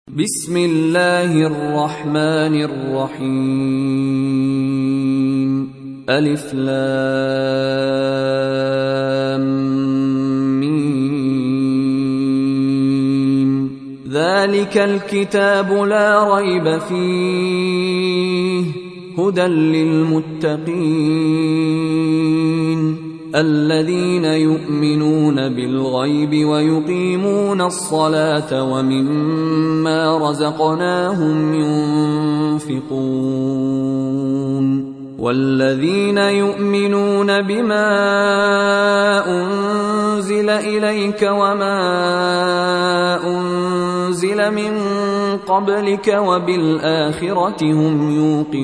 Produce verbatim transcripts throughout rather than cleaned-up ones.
بسم الله الرحمن الرحيم. ألف لام ميم. ذلك الكتاب لا ريب فيه هدى للمتقين الذين يؤمنون بالغيب ويقيمون الصلاة ومما رزقناهم ينفقون والذين يؤمنون بما أنزل إليك وما أنزل من قبلك وبالآخرة هم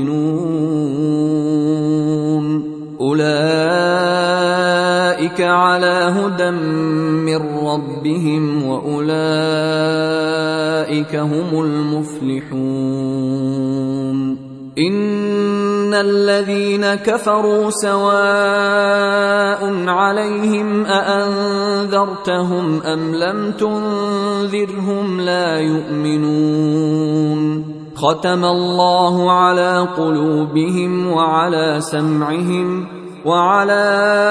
يوقنون أولئك على هدى من ربهم وأولئك هم المفلحون. إن الذين كفروا سواء عليهم أأنذرتهم أم لم تنذرهم لا يؤمنون. ختم الله على قلوبهم وعلى سمعهم وعلى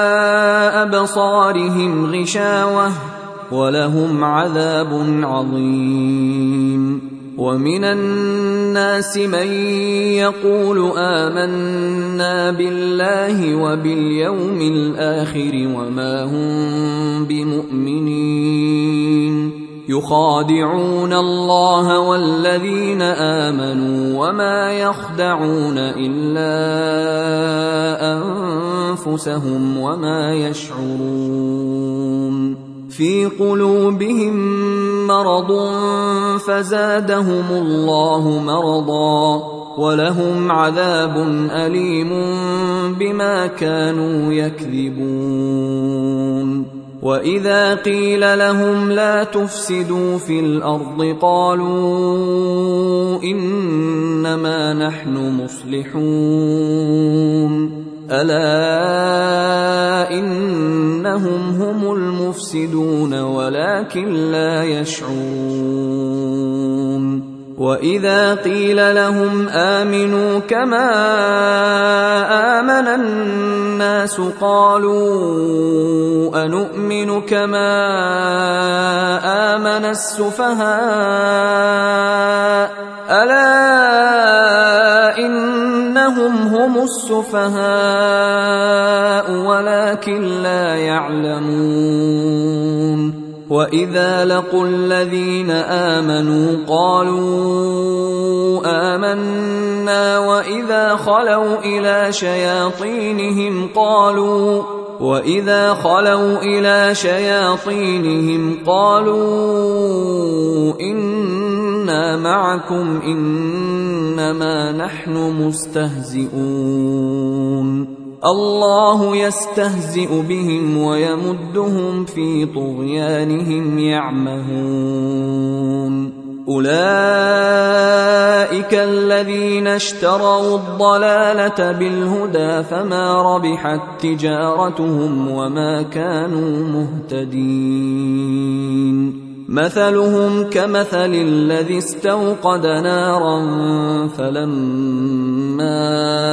أبصارهم غشاوة ولهم عذاب عظيم. ومن الناس من يقول آمنا بالله وباليوم الآخر وما هم بمؤمنين يخادعون الله والذين آمنوا وما يخدعون إلا أنفسهم وما يشعرون. في قلوبهم مرض فزادهم الله مرضا ولهم عذاب أليم بما كانوا يكذبون. وإذا قيل لهم لا تفسدوا في الأرض قالوا إنما نحن مصلحون ألا إنهم هم المفسدون ولكن لا يشعرون. وإذا قيل لهم آمنوا كما آمن الناس قالوا أنؤمن كما آمن السفهاء ألا إنهم هم السفهاء ولكن لا يعلمون. وإذا لقوا الذين آمنوا قالوا آمنا وإذا خلوا إلى شياطينهم قالوا وإذا خلوا إلى شياطينهم قالوا إنا معكم إنما نحن مستهزئون. الله يستهزئ بهم ويمدهم في طغيانهم يعمهون. أولئك الذين اشتروا الضلالة بالهدى فما ربحت تجارتهم وما كانوا مهتدين. مثلهم كمثل الذي استوقد نارا فلما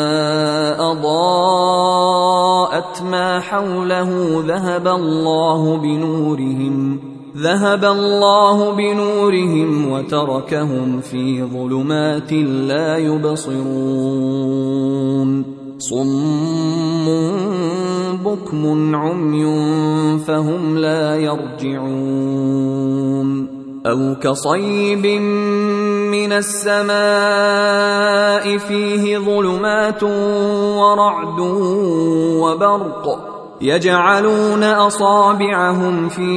أضاءت ما حوله ذهب الله بنورهم ذهب الله بنورهم وتركهم في ظلمات لا يبصرون. صم بكم عمي فهم لا يرجعون. أو كصيب من السماء فيه ظلمات ورعد وبرق يجعلون أصابعهم في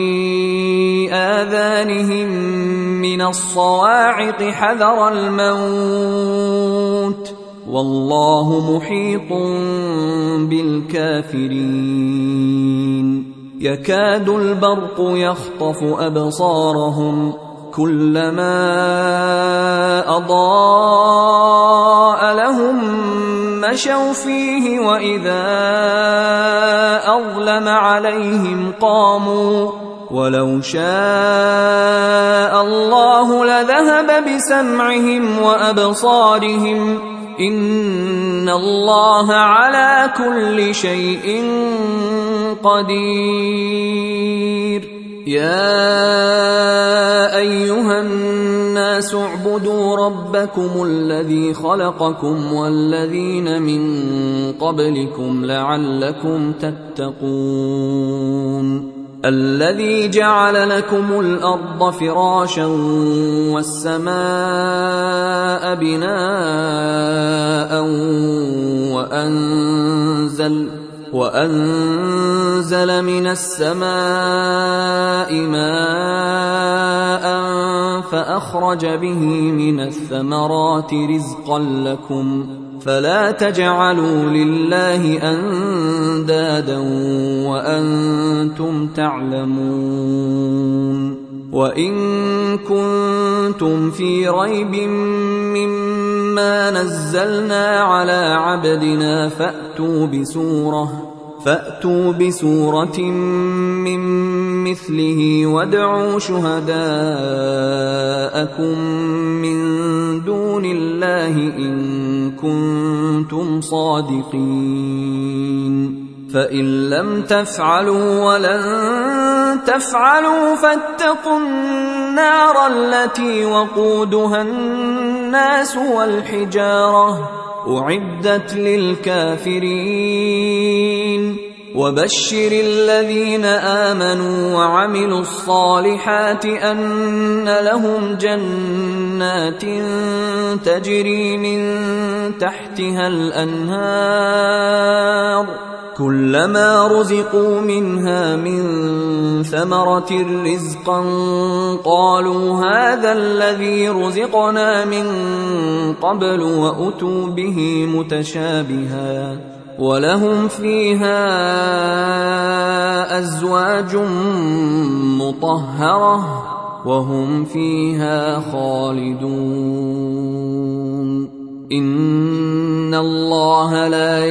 آذانهم من الصواعق حذر الموت والله محيط بالكافرين. يكاد البرق يخطف أبصارهم كلما أضاء لهم مشوا فيه وإذا أظلم عليهم قاموا ولو شاء الله لذهب يذهب بسمعهم وأبصارهم إن الله على كل شيء قدير. يا أيها الناس اعبدوا ربكم الذي خلقكم والذين من قبلكم لعلكم تتقون. الذي جعل لكم الأرض فراشا والسماء بناء وأنزل وأنزل من السماء ماء فأخرج به من الثمرات رزقا لكم فلا تجعلوا لله أندادا وأنتم تعلمون. وإن كنتم في ريب مما نزلنا على عبدنا فأتوا بسورة فأتوا بسورة من مثله وادعوا شهداءكم من دون الله إن كنتم صادقين. فإن لم تفعلوا ولن تفعلوا فاتقوا النار التي وقودها الناس والحجارة أعدت للكافرين. وبشر الذين آمنوا وعملوا الصالحات أن لهم جنات تجري من تحتها الأنهار كلما رزقوا منها من ثمرة رزقا قالوا هذا الذي رزقنا من قبل وأتوا به متشابها ولهم فيها أزواج مطهرة وهم فيها خالدون. إن الله لا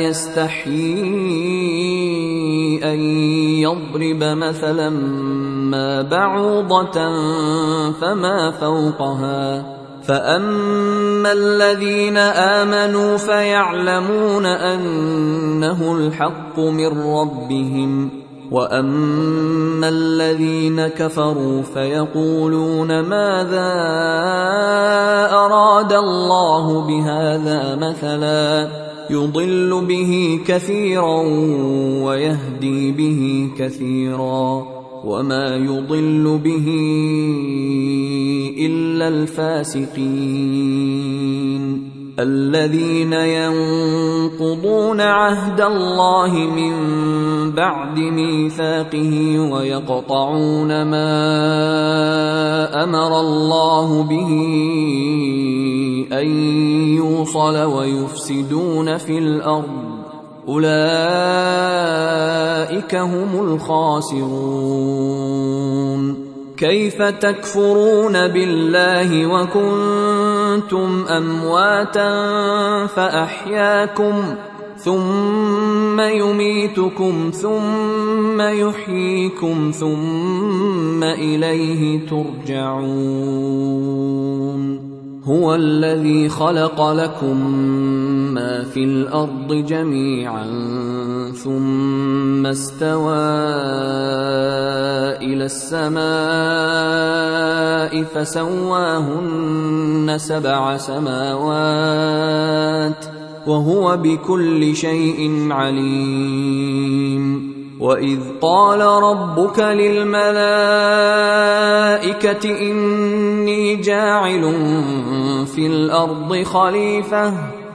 يستحيي أن يضرب مثلا ما بعوضة فما فوقها فأما الذين آمنوا فيعلمون أنه الحق من ربهم وأما الذين كفروا فيقولون ماذا أراد الله بهذا مثلا يضل به كثيرا ويهدي به كثيرا وما يضل به إلا الفاسقين الذين ينقضون عهد الله من بعد ميثاقه ويقطعون ما أمر الله به أن يوصل ويفسدون في الأرض أولئك هم الخاسرون. كيف تكفرون بالله وكنتم أمواتا فأحياكم ثم يميتكم ثم يحييكم ثم إليه ترجعون. هو الذي خلق لكم ما في الأرض جميعا ثم استوى إلى السماء فسواهن سبع سماوات وهو بكل شيء عليم. وإذ قال ربك للملائكة إني جاعل في الأرض خليفة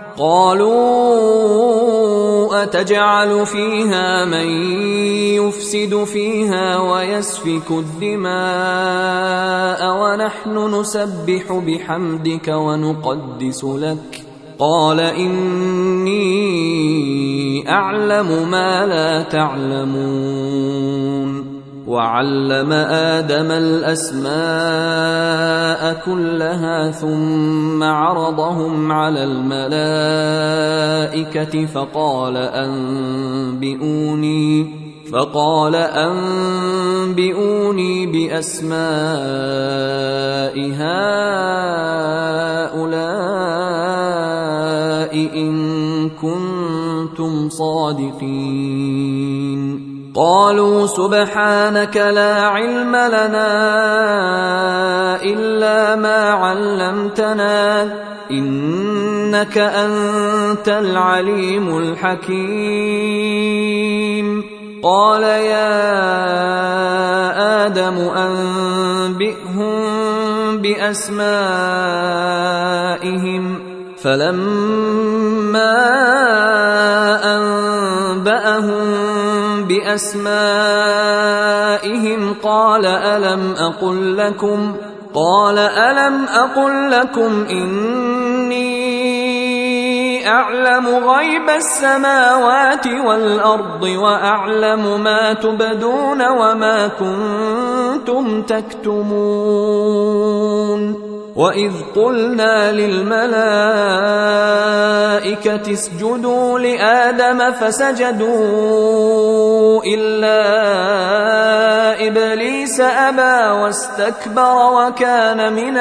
قالوا أتجعل فيها من يفسد فيها ويسفك الدماء ونحن نسبح بحمدك ونقدس لك قال إني أعلم ما لا تعلمون. وعلم آدم الأسماء كلها ثم عرضهم على الملائكة فقال أنبئوني فقال أنبئوني بأسماء هؤلاء إن كنتم صادقين. قالوا سبحانك لا علم لنا إلا ما علمتنا إنك أنت العليم الحكيم. قال يا آدم أنبئهم بأسمائهم فلما أنبأهم بأسمائهم قال ألم أقل لكم قال ألم أقل لكم إني أعلم غيب السماوات والأرض وأعلم ما تبدون وما كنتم تكتمون. وإذ قلنا للملائكة اسجدوا لآدم فسجدوا إلا إبليس أبى واستكبر وكان من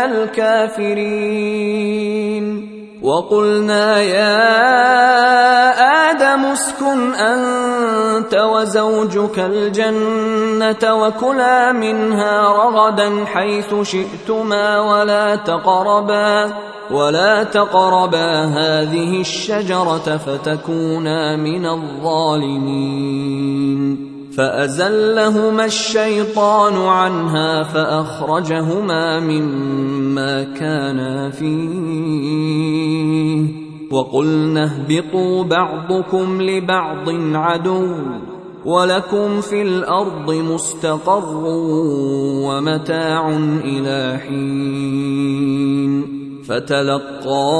الكافرين. وقلنا يا آدم اسكن أنت وزوجك الجنة وكلا منها رغدا حيث شئتما ولا تقربا ولا تقربا هذه الشجرة فتكونا من الظالمين. فأزلهما الشيطان عنها فأخرجهما مما كانا فيه وقلنا اهبطوا بعضكم لبعض عدو ولكم في الأرض مستقر ومتاع إلى حين. فتلقى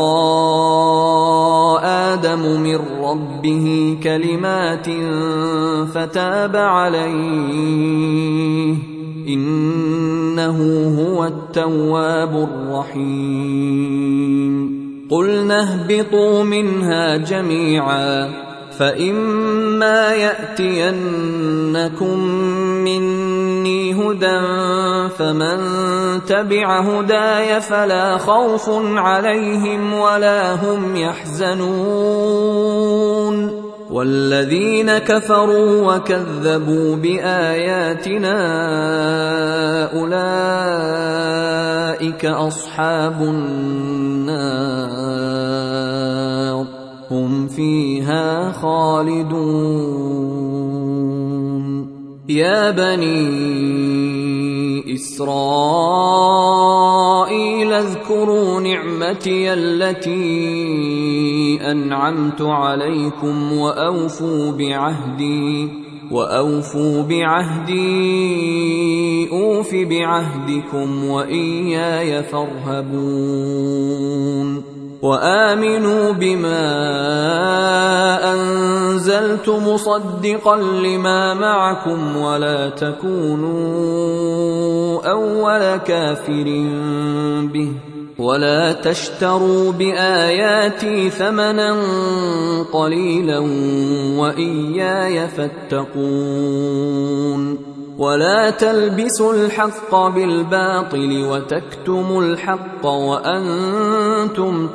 آدم من ربه كلمات فتاب عليه إنه هو التواب الرحيم. قلنا اهبطوا منها جميعا فإما يأتينكم مني هدى فمن تبع هداي فلا خوف عليهم ولا هم يحزنون. والذين كفروا وكذبوا بآياتنا أولئك أصحاب النار هم فيها خالدون. يا بني إسرائيل اذكروا نعمتي التي أنعمت عليكم وأوفوا بعهدي وأوفوا بعهدي أوف بعهدكم وإياي فارهبون. وآمنوا بما أنزلت مصدقا لما معكم ولا تكونوا أول كافر به ولا تشتروا بآياتي ثمنا قليلا وإياي فاتقون. ولا تلبسوا الحق بالباطل وتكتموا الحق وأنتم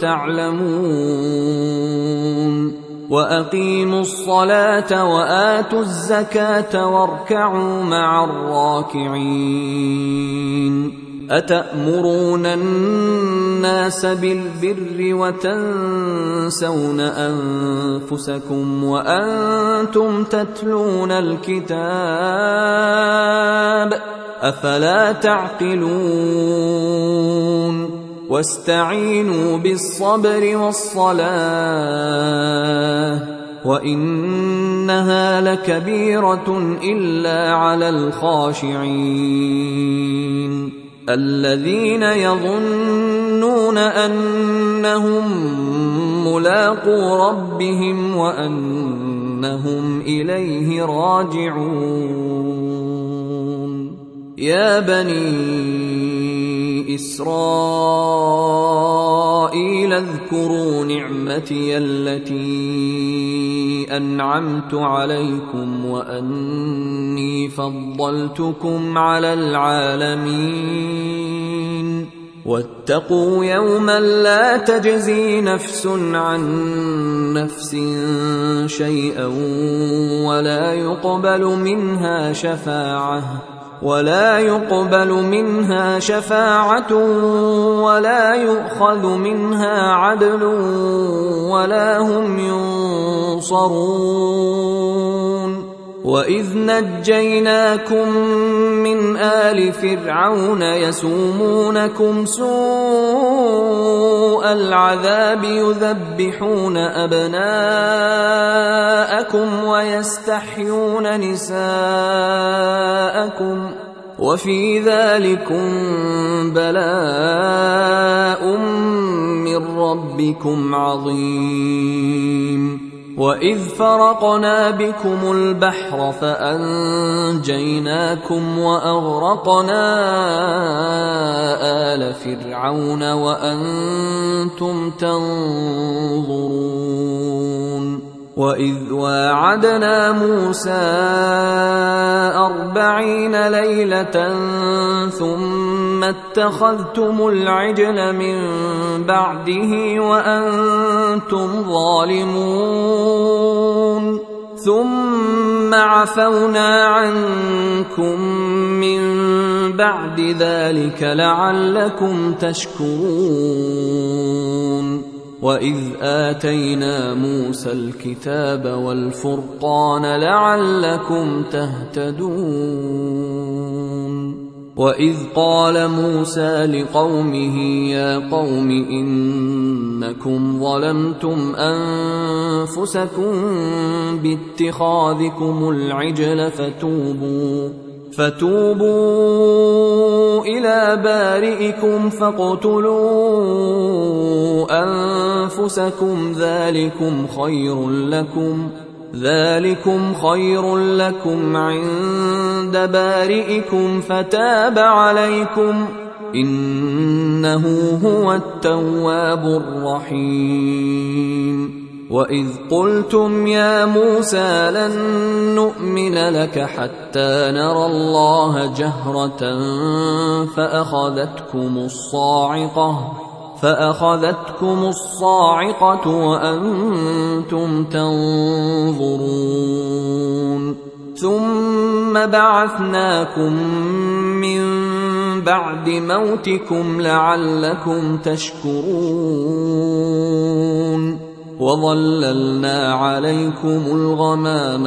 تعلمون. وأقيموا الصلاة وآتوا الزكاة واركعوا مع الراكعين. أتأمرون الناس بالبر وتنسون أنفسكم وأنتم تتلون الكتاب أفلا تعقلون. واستعينوا بالصبر والصلاة وإنها لكبيرة إلا على الخاشعين الذين يظنون أنهم ملاقو ربهم وأنهم إليه راجعون. يا بني إسرائيل اذكروا نعمتي التي أنعمت عليكم وأني فضلتكم على العالمين واتقوا يوما لا تجزي نفس عن نفس شيئا ولا يقبل منها شفاعة ولا يقبل منها شفاعة ولا يؤخذ منها عدل ولا هم ينصرون وإذ نجيناكم من آل فرعون يسومونكم سوء العذاب يذبحون أبناءكم ويستحيون نساءكم وفي ذلكم بلاء من ربكم عظيم وإذ فرقنا بكم البحر فأنجيناكم وأغرقنا آل فرعون وأنتم تنظرون وإذ واعدنا موسى أربعين ليلة ثم اتخذتم العجل من بعده وأنتم ظالمون ثم عفونا عنكم من بعد ذلك لعلكم تشكرون وإذ آتينا موسى الكتاب والفرقان لعلكم تهتدون وإذ قال موسى لقومه يا قوم إنكم ظلمتم أنفسكم باتخاذكم العجل فتوبوا فتوبوا إلى بارئكم فاقتلوا أنفسكم ذلكم خير لكم ذلكم خير لكم عند بارئكم فتاب عليكم إنه هو التواب الرحيم وإذ قلتم يا موسى لن نؤمن لك حتى نرى الله جهرة فأخذتكم الصاعقة فأخذتكم الصاعقة وأنتم تنظرون ثم بعثناكم من بعد موتكم لعلكم تشكرون وظللنا عليكم الغمام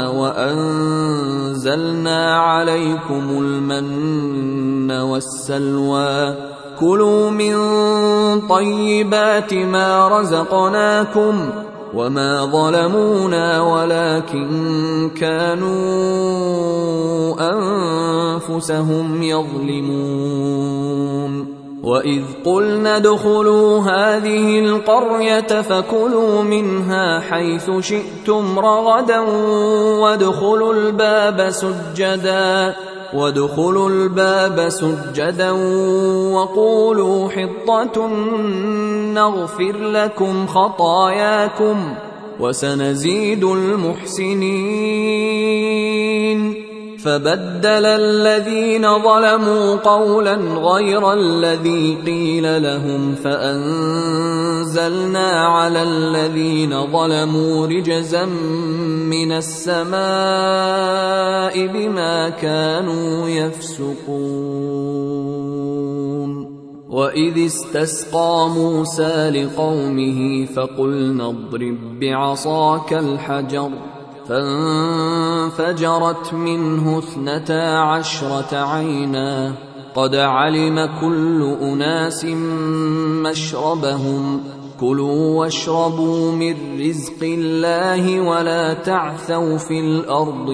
وأنزلنا عليكم المن والسلوى كلوا من طيبات ما رزقناكم وما ظلمونا ولكن كانوا أنفسهم يظلمون وإذ قلنا ادخلوا هذه القرية فكلوا منها حيث شئتم رغدا وادخلوا الباب سجدا وادخلوا الباب سجدا وقولوا حطة نغفر لكم خطاياكم وسنزيد المحسنين فبدل الذين ظلموا قولا غير الذي قيل لهم فأنزلنا على الذين ظلموا رجزا من السماء بما كانوا يفسقون وإذ استسقى موسى لقومه فقلنا اضرب بعصاك الحجر فانفجرت منه اثنتا عشرة عينا قد علم كل أناس مشربهم كلوا واشربوا من رزق الله ولا تعثوا في الأرض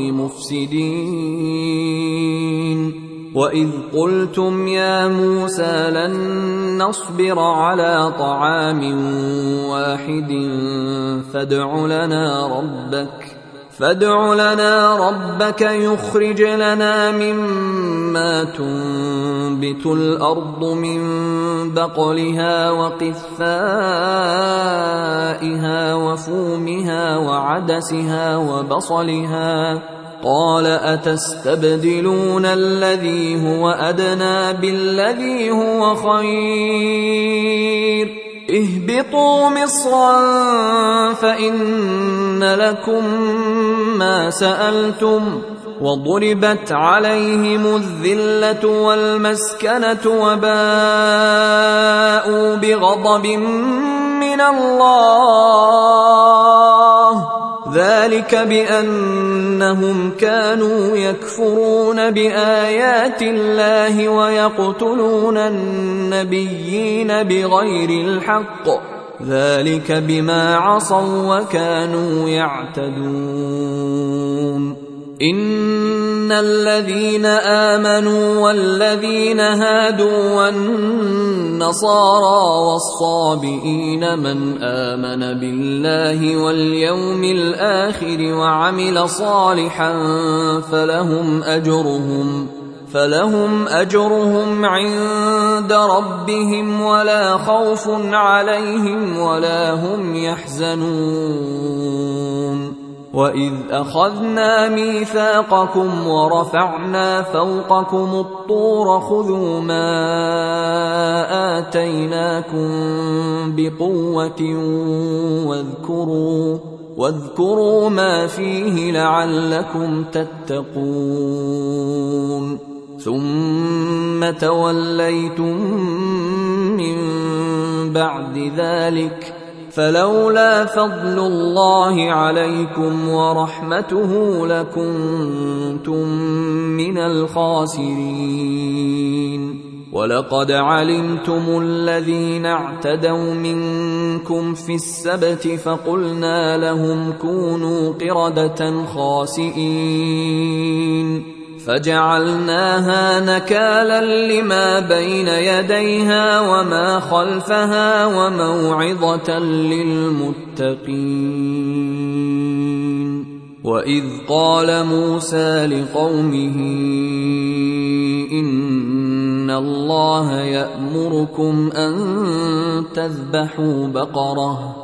مفسدين وإذ قلتم يا موسى لن نصبر على طعام واحد فادع لنا ربك فادع لنا ربك يخرج لنا مما تنبت الأرض من بقلها وقثائها وفومها وعدسها وبصلها قال أتستبدلون الذي هو أدنى بالذي هو خير اهبطوا مصرا فإن لكم ما سألتم وضربت عليهم الذلة والمسكنة وباءوا بغضب من الله ذلك بأنهم كانوا يكفرون بآيات الله ويقتلون النبيين بغير الحق ذلك بما عصوا وكانوا يعتدون إن الذين آمنوا والذين هادوا والنصارى والصابئين من آمن بالله واليوم الآخر وعمل صالحا فلهم أجرهم فلهم أجرهم عند ربهم ولا خوف عليهم ولا هم يحزنون وإذ أخذنا ميثاقكم ورفعنا فوقكم الطور خذوا ما آتيناكم بقوة واذكروا واذكروا ما فيه لعلكم تتقون ثم توليتم من بعد ذلك فلولا فضل الله عليكم ورحمته لكنتم من الخاسرين ولقد علمتم الذين اعتدوا منكم في السبت فقلنا لهم كونوا قردة خاسئين فجعلناها نكالا لما بين يديها وما خلفها وموعظة للمتقين وإذ قال موسى لقومه إن الله يأمركم أن تذبحوا بقرة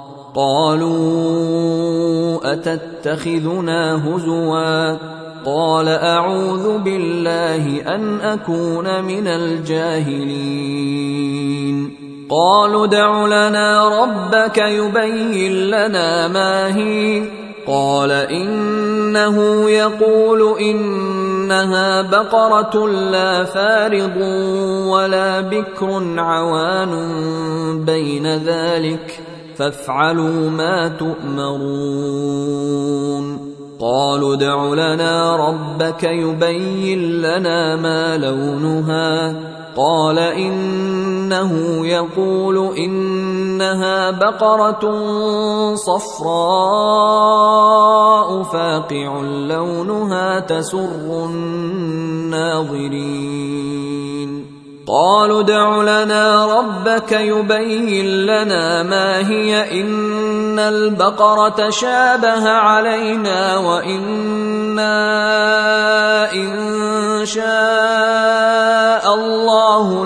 قالوا أتتخذنا هزوا قال أعوذ بالله أن أكون من الجاهلين قالوا ادع لنا ربك يبين لنا ما هي قال إنه يقول إنها بقرة لا فارض ولا بكر عوان بين ذلك فافعلوا ما تؤمرون قالوا ادع لنا ربك يبين لنا ما لونها قال إنه يقول إنها بقرة صفراء فاقع لونها تسر الناظرين قالوا ادع لنا ربك يبين لنا ما هي إن البقرة شابه علينا وإنا إن شاء الله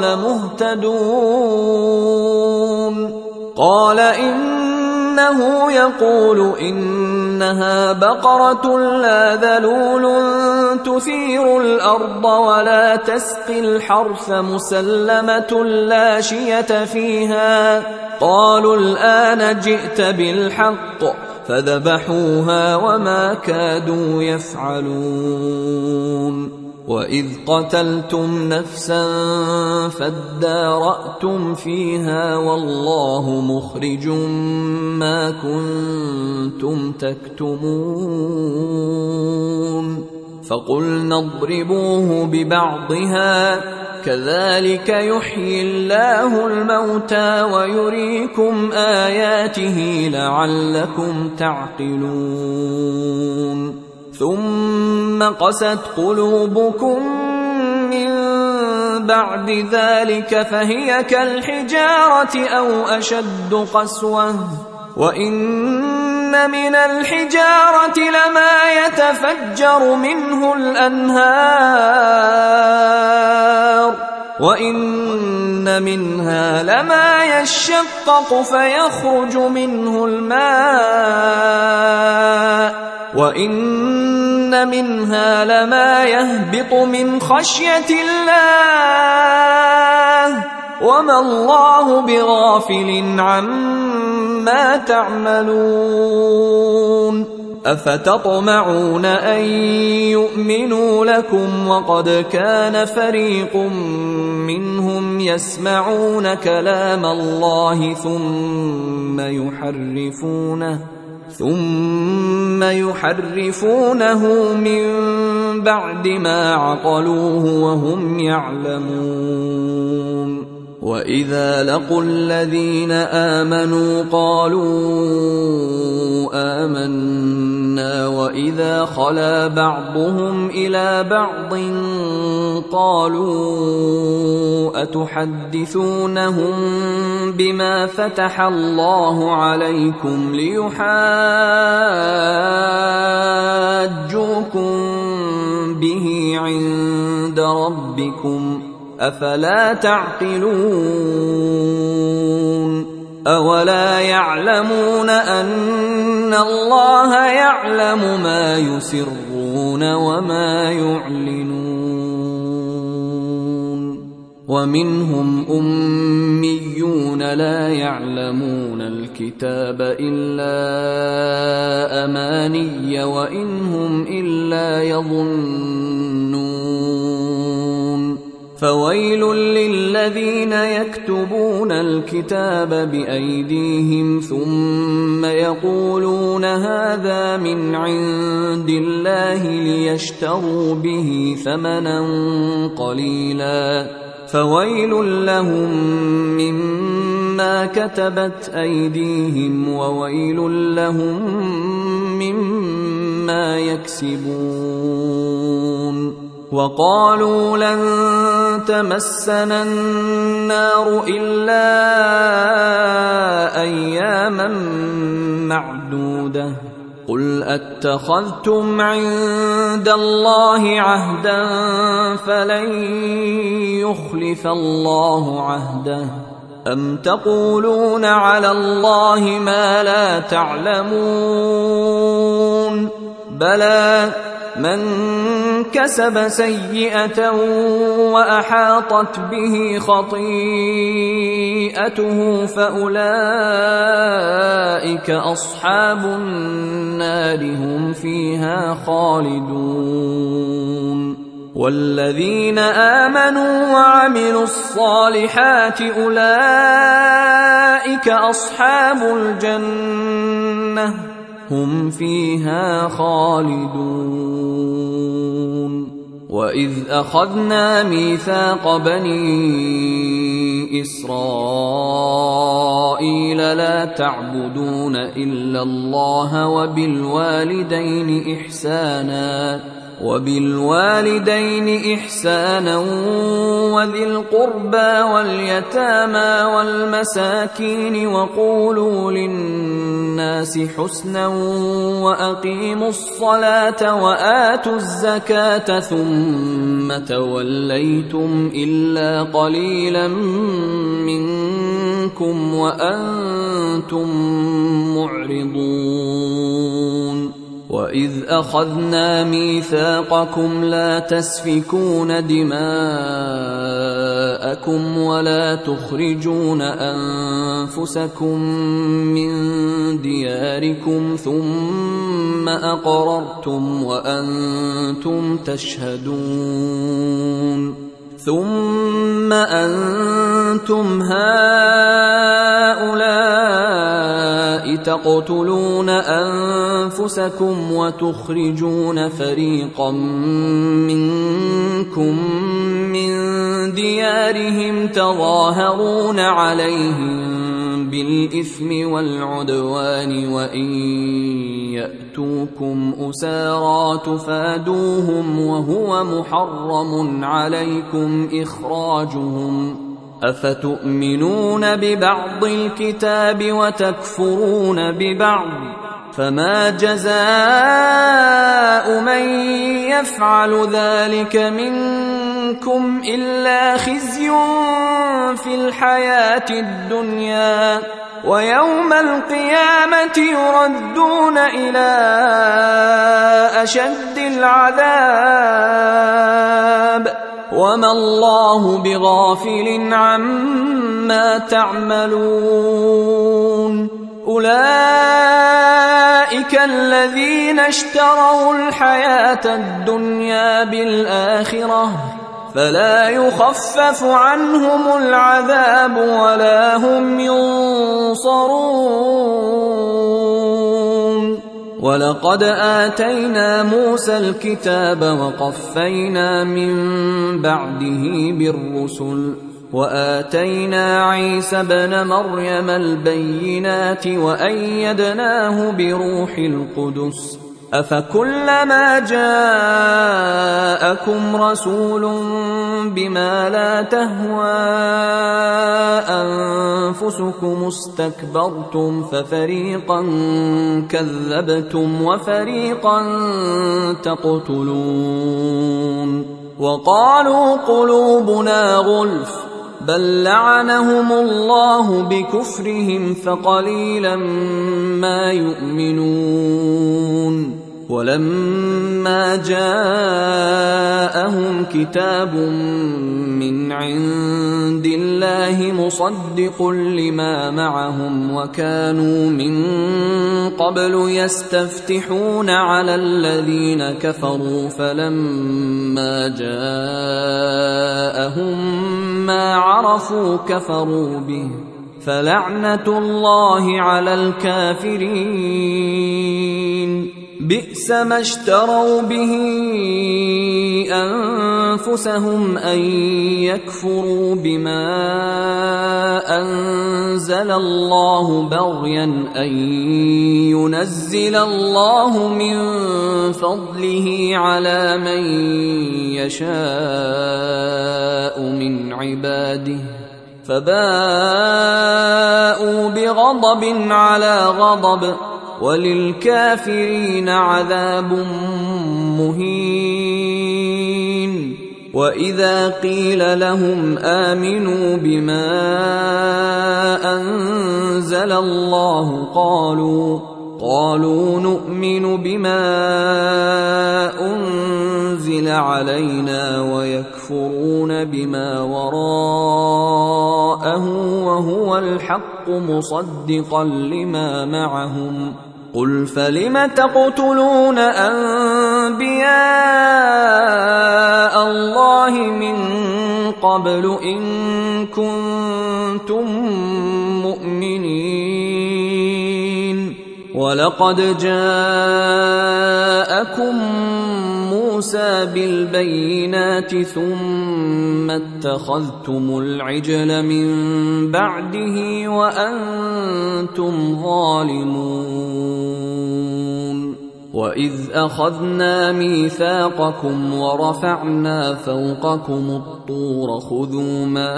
لمهتدون قال إنه يقول إنها بقرة لا ذلول تثير الأرض ولا تسقي الحرث مسلمة لا شية فيها قالوا الآن جئت بالحق فذبحوها وما كادوا يفعلون وإذ قتلتم نفسا فادارأتم فيها والله مخرج ما كنتم تكتمون فقلنا اضربوه ببعضها كذلك يحيي الله الموتى ويريكم آياته لعلكم تعقلون ثم قست قلوبكم من بعد ذلك فهي كالحجارة أو أشد قسوة وإن من الحجارة لما يتفجر منه الأنهار وإن منها لما يشقق فيخرج منه الماء وإن منها لما يهبط من خشية الله وما الله بغافل عما تعملون أفتطمعون أن يؤمنوا لكم وقد كان فريق منهم يسمعون كلام الله ثم يحرفونه ثم يحرفونه من بعد ما عقلوه وهم يعلمون وإذا لقوا الذين آمنوا قالوا آمنا وإذا خلا بعضهم إلى بعض قالوا أتحدثونهم بما فتح الله عليكم ليحاجوكم به عند ربكم أفلا تعقلون أولا يعلمون أن الله يعلم ما يسرون وما يعلنون ومنهم أميون لا يعلمون الكتاب إلا أماني وإنهم إلا يظنون فويل للذين يكتبون الكتاب بأيديهم ثم يقولون هذا من عند الله ليشتروا به ثمنا قليلا فويل لهم مما كتبت أيديهم وويل لهم مما يكسبون وقالوا لن تمسنا النار إلا أياما معدودة قل أتخذتم عند الله عهدا فلن يخلف الله عهده أم تقولون على الله ما لا تعلمون بلى من كسب سيئة وأحاطت به خطيئته فأولئك أصحاب النار هم فيها خالدون والذين آمنوا وعملوا الصالحات أولئك أصحاب الجنة هم فيها خالدون وإذ أخذنا ميثاق بني إسرائيل لا تعبدون إلا الله وبالوالدين إحسانا وبالوالدين إحسانا وذي القربى واليتامى والمساكين وقولوا للناس حسنا وأقيموا الصلاة وآتوا الزكاة ثم توليتم إلا قليلا منكم وأنتم معرضون وإذ أخذنا ميثاقكم لا تسفكون دماءكم ولا تخرجون أنفسكم من دياركم ثم أقررتم وأنتم تشهدون ثم أنتم هؤلاء تقتلون أنفسكم وتخرجون فريقا منكم من ديارهم تظاهرون عليهم بالإثم والعدوان وإن يأتوكم أسارى تفادوهم وهو محرم عليكم إخراجهم أفتؤمنون ببعض الكتاب وتكفرون ببعض فما جزاء من يفعل ذلك منكم إلا خزي في الحياة الدنيا ويوم القيامة يردون إلى أشد العذاب وما الله بغافل عما تعملون أولئك الذين اشتروا الحياة الدنيا بالآخرة فلا يخفف عنهم العذاب ولا هم ينصرون ولقد آتينا موسى الكتاب وقفينا من بعده بالرسل وآتينا عيسى ابن مريم البينات وأيدناه بروح القدس أفكلما جاءكم رسول بما لا تهوى أنفسكم استكبرتم ففريقا كذبتم وفريقا تقتلون وقالوا قلوبنا غلف بل لعنهم الله بكفرهم فقليلا ما يؤمنون ولما جاءهم كتاب من عند الله مصدق لما معهم وكانوا من قبل يستفتحون على الذين كفروا فلما جاءهم ما عرفوا كفروا به فلعنة الله على الكافرين بئس ما اشتروا به أنفسهم أن يكفروا بما أنزل الله بغيا أن ينزل الله من فضله على من يشاء من عباده فباءوا بغضب على غضب وللكافرين عذاب مهين وإذا قيل لهم آمنوا بما أنزل الله قالوا قالوا نؤمن بما أنزل علينا ويكفرون بما وراءه وهو الحق مصدقا لما معهم قل فلم تقتلون أنبياء الله من قبل إن كنتم مؤمنين ولقد جاءكم موسى بالبينات ثم اتخذتم العجل من بعده وأنتم ظالمون وإذ أخذنا ميثاقكم ورفعنا فوقكم الطور خذوا ما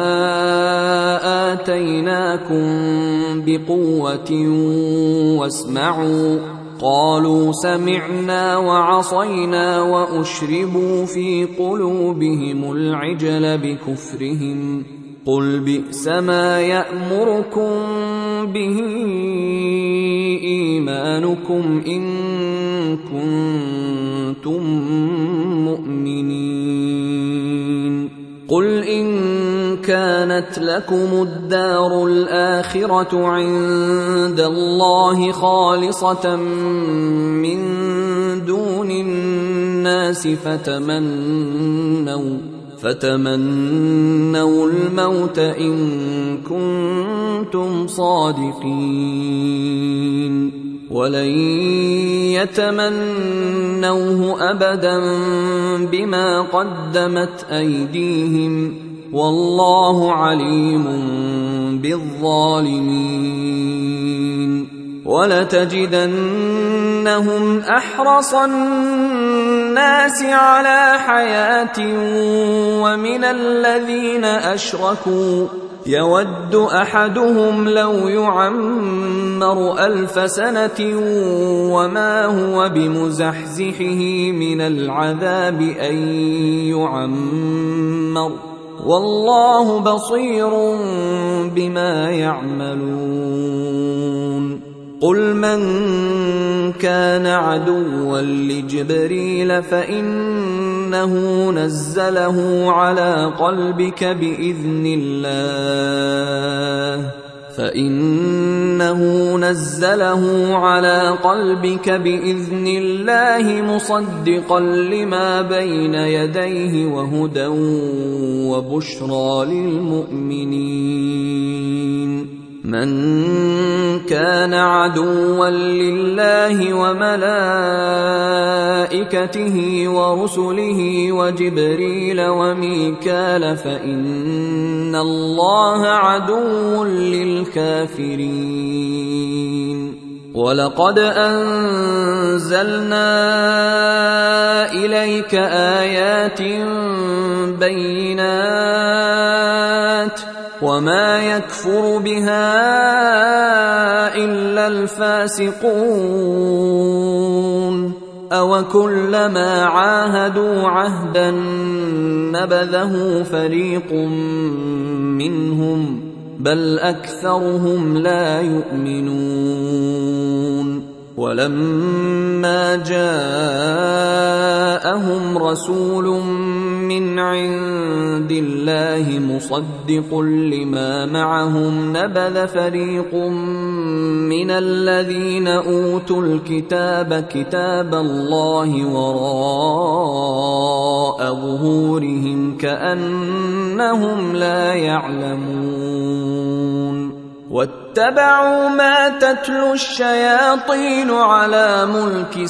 آتيناكم بقوة واسمعوا قالوا سمعنا وعصينا وأشربوا في قلوبهم العجل بكفرهم قل بئس ما يأمركم به إيمانكم إن كنتم مؤمنين قل إن كانت لكم الدار الآخرة عند الله خالصة من دون الناس فتمنوا فتمنوا الموت إن كنتم صادقين ولن يتمنوه أبدا بما قدمت أيديهم والله عليم بالظالمين ولتجدنهم أحرص الناس على حياة ومن الذين أشركوا يود أحدهم لو يعمر ألف سنة وما هو بمزحزحه من العذاب أن يعمر والله بصير بما يعملون قل من كان عدوا لجبريل فإنه نزله على قلبك بإذن الله فإنه نزله على قلبك بإذن الله مصدقا لما بين يديه وهدى وبشرى للمؤمنين من كان عدوا لله وملائكته ورسله وجبريل وميكال فإن الله عدو للكافرين ولقد أنزلنا إليك آيات بينات وما يكفر بها إلا الفاسقون أوكلما عاهدوا عهدا نبذه فريق منهم بل أكثرهم لا يؤمنون ولما جاءهم رسول من عند الله مصدق لما معهم نبذ فريق من الذين أوتوا الكتاب كتاب الله وراء ظهورهم كأنهم لا يعلمون واتبعوا ما تتلو الشياطين على ملك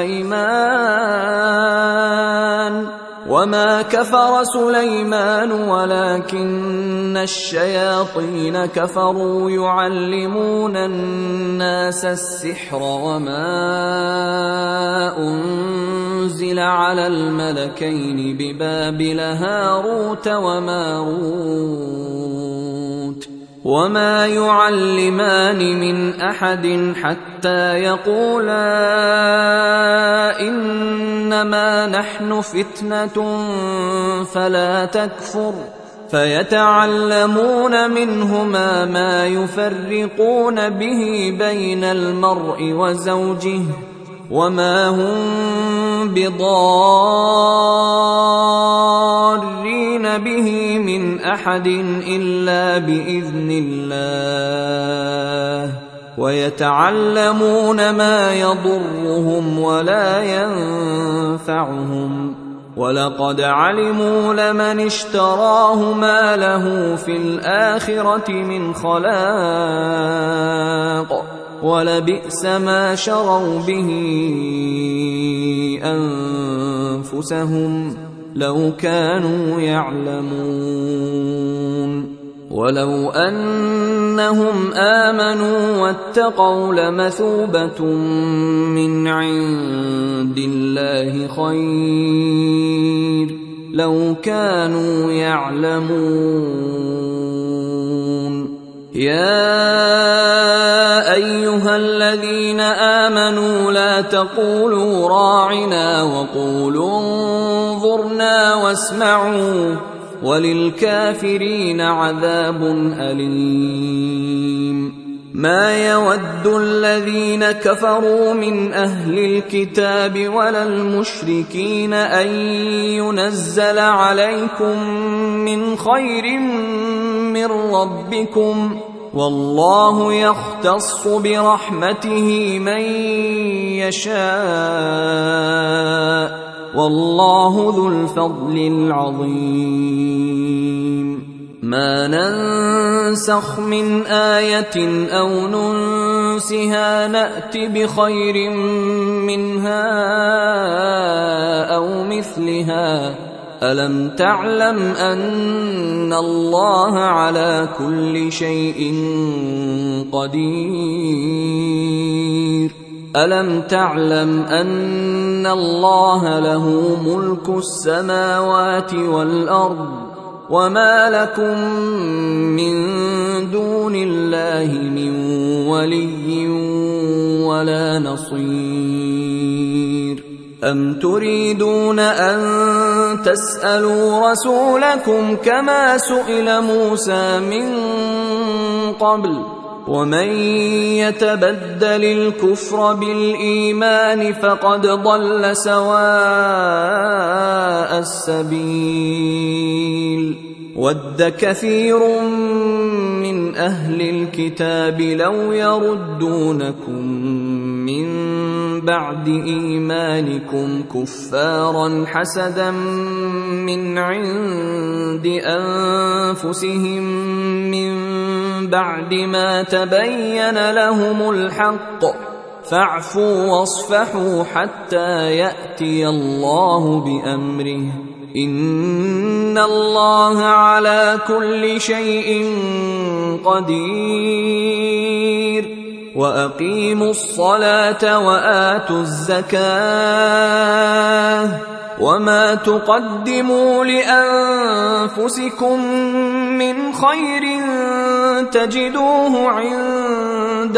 سليمان وما كفر سليمان ولكن الشياطين كفروا يعلمون الناس السحر وما أنزل على الملكين ببابل هاروت وماروت وما يعلمان من أحد حتى يقولا إنما نحن فتنة فلا تكفر فيتعلمون منهما ما يفرقون به بين المرء وزوجه وما هم بضارين به من أحد إلا بإذن الله ويتعلمون ما يضرهم ولا ينفعهم ولقد علموا لمن اشتراه ما له في الآخرة من خلاق ولبئس ما شروا به أنفسهم لو كانوا يعلمون ولو أنهم آمنوا واتقوا لمثوبة من عند الله خير لو كانوا يعلمون يا أيها الذين آمنوا لا تقولوا راعنا وقولوا انظرنا واسمعوا وللكافرين عذاب أليم ما يود الذين كفروا من أهل الكتاب ولا المشركين أن ينزل عليكم من خير من ربكم والله يختص برحمته من يشاء والله ذو الفضل العظيم ما ننسخ من آية أو ننسها نأت بخير منها أو مثلها ألم تعلم أن الله على كل شيء قدير ألم تعلم أن الله له ملك السماوات والأرض وما لكم من دون الله من ولي ولا نصير أم تريدون أن تسألوا رسولكم كما سئل موسى من قبل ومن يتبدل الكفر بالإيمان فقد ضل سواء السبيل ود كثير من أهل الكتاب لو يردونكم من بعد إيمانكم كفارا حسدا من عند أنفسهم من بعد ما تبين لهم الحق فاعفوا واصفحوا حتى يأتي الله بأمره إن الله على كل شيء قدير وأقيموا الصلاة وآتوا الزكاة وما تقدموا لأنفسكم من خير تجدوه عند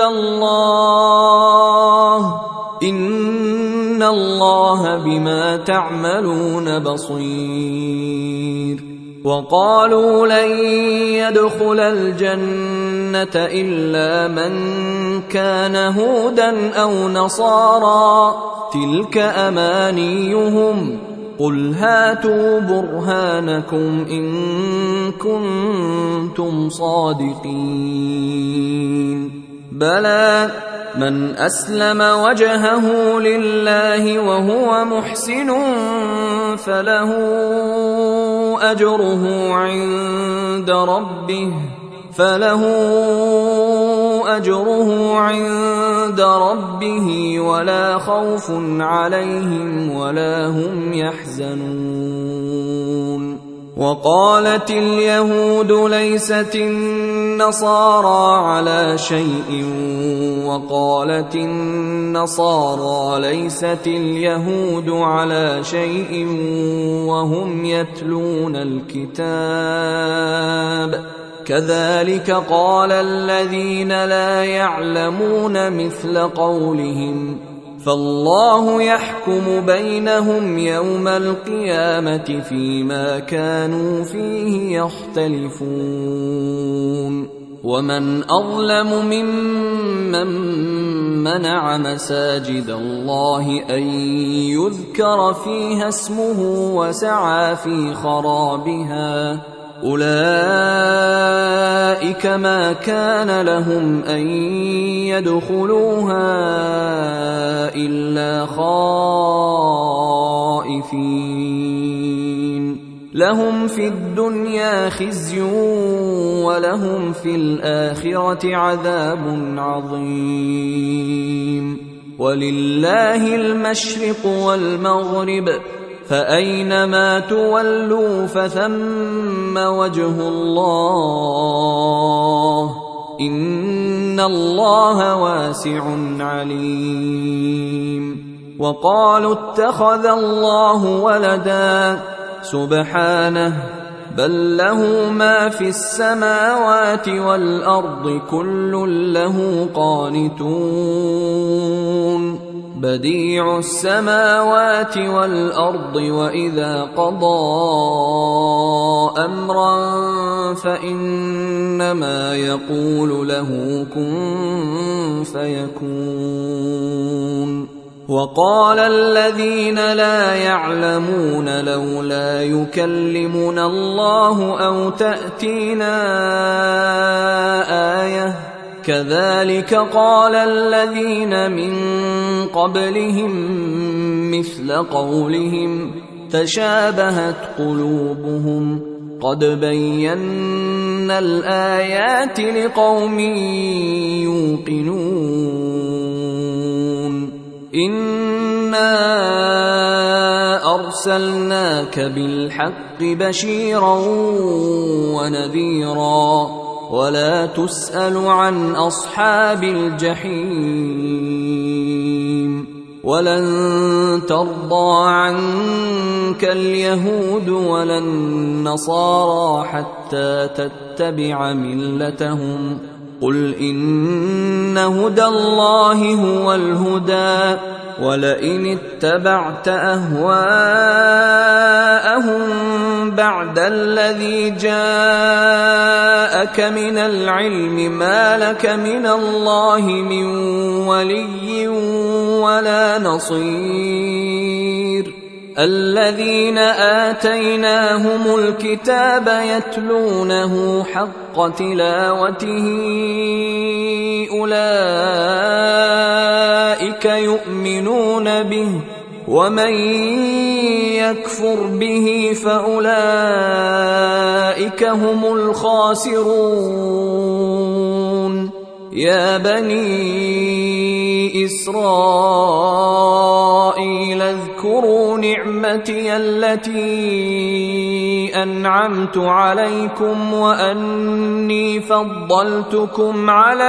الله إن الله بما تعملون بصير وقالوا لن يدخل الجنة إلا من كان هودا أو نصارى تلك أمانيهم قل هاتوا برهانكم إن كنتم صادقين بلى من أسلم وجهه لله وهو محسن فله أجره عند ربه فله أجره عند ربه ولا خوف عليهم ولا هم يحزنون وقالت اليهود ليست النصارى على شيء وقالت النصارى ليست اليهود على شيء وهم يتلون الكتاب كذلك قال الذين لا يعلمون مثل قولهم فالله يحكم بينهم يوم القيامة فيما كانوا فيه يختلفون ومن أظلم ممن منع مساجد الله أن يذكر فيها اسمه وسعى في خرابها أولئك ما كان لهم أن يدخلوها إلا خائفين لهم في الدنيا خزي ولهم في الآخرة عذاب عظيم ولله المشرق والمغرب فأينما تولوا فثم وجه الله إن الله واسع عليم وقالوا اتخذ الله ولدا سبحانه بل له ما في السماوات والأرض كل له قانتون بديع السماوات والأرض وإذا قضى أمرا فإنما يقول له كن فيكون وقال الذين لا يعلمون لولا يكلمنا الله أو تأتينا آية كذلك قال الذين من قبلهم مثل قولهم تشابهت قلوبهم قد بينا الآيات لقوم يوقنون إنا أرسلناك بالحق بشيرا ونذيرا ولا تسأل عن أصحاب الجحيم ولن ترضى عنك اليهود ولا النصارى حتى تتبع ملتهم قل إن هدى الله هو الهدى ولئن اتبعت أهواءهم بعد الذي جاءك من العلم ما لك من الله من ولي ولا نصير الذين آتيناهم الكتاب يتلونه حق تلاوته أولئك يؤمنون به ومن يكفر به فأولئك هم الخاسرون يا بني إسرائيل اذكروا نعمتي التي أنعمت عليكم وأني فضلتكم على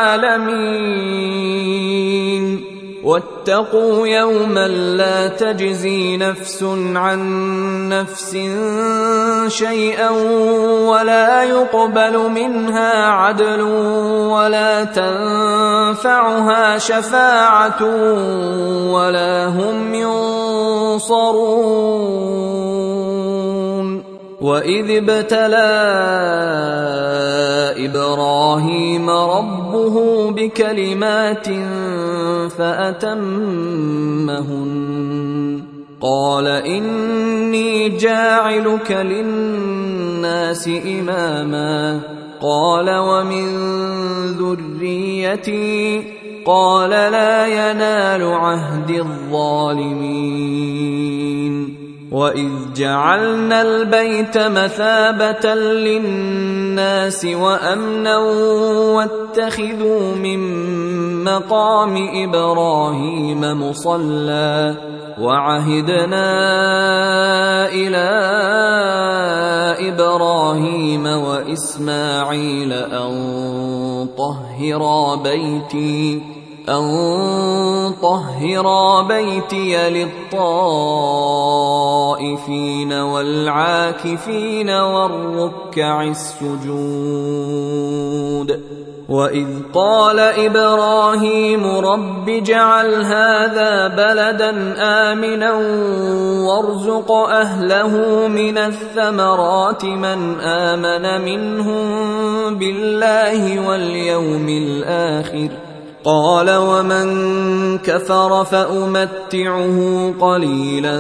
العالمين واتقوا يوما لا تجزي نفس عن نفس شيئا ولا يقبل منها عدل ولا تنفعها شفاعة ولا هم ينصرون وإذ ابتلى إبراهيم ربه بكلمات فأتمهن قال إني جاعلك للناس إماما قال ومن ذريتي قال لا ينال عهد الظالمين وإذ جعلنا البيت مثابة للناس وأمنا واتخذوا من مقام إبراهيم مصلى وعهدنا إلى إبراهيم وإسماعيل أن طهرا بيتي أن طهرا بيتي للطائفين والعاكفين والركع السجود وإذ قال إبراهيم رب اجعل هذا بلدا آمنا وارزق أهله من الثمرات من آمن منهم بالله واليوم الآخر قال ومن كفر فأمتعه قليلا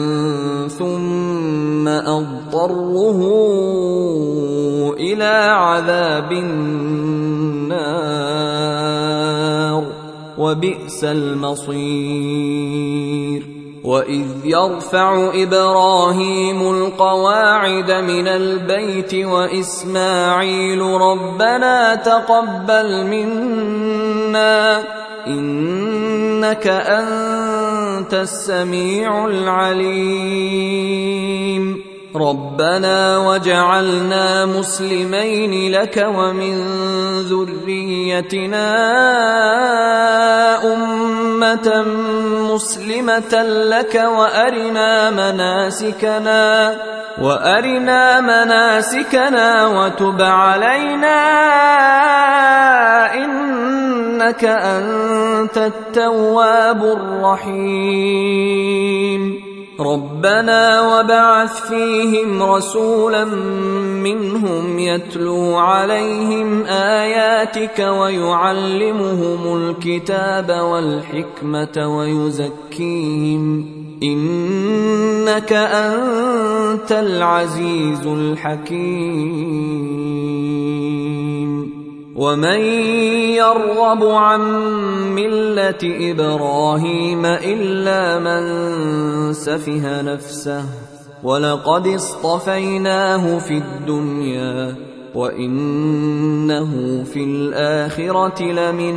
ثم أضطره إلى عذاب النار وبئس المصير وإذ يرفع إبراهيم القواعد من البيت وإسماعيل ربنا تقبل منا إنك أنت السميع العليم ربنا وجعلنا مسلمين لك ومن ذريتنا أمة مسلمة لك وأرنا مناسكنا وأرنا مناسكنا وتب علينا إنك أنت التواب الرحيم ربنا وبعث فيهم رسولا منهم يتلو عليهم آياتك ويعلمهم الكتاب والحكمة ويزكيهم إنك أنت العزيز الحكيم ومن يرغب عن ملة إبراهيم إلا من سفه نفسه ولقد اصطفيناه في الدنيا وإنه في الآخرة لمن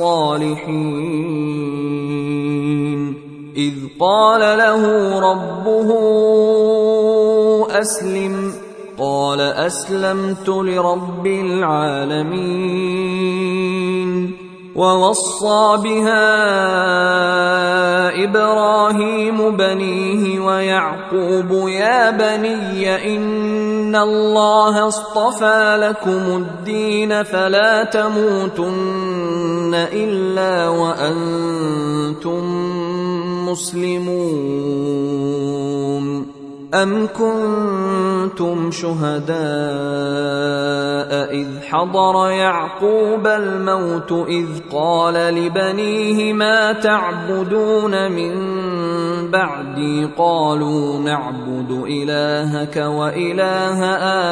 الصالحين إذ قال له ربه أسلم قال أسلمت لرب العالمين ووصى بها إبراهيم بنيه ويعقوب يا بني إن الله اصطفى لكم الدين فلا تموتن إلا وأنتم مسلمون أم كنتم شهداء إذ حضر يعقوب الموت إذ قال لبنيه ما تعبدون من بعدي قالوا نعبد إلهك وإله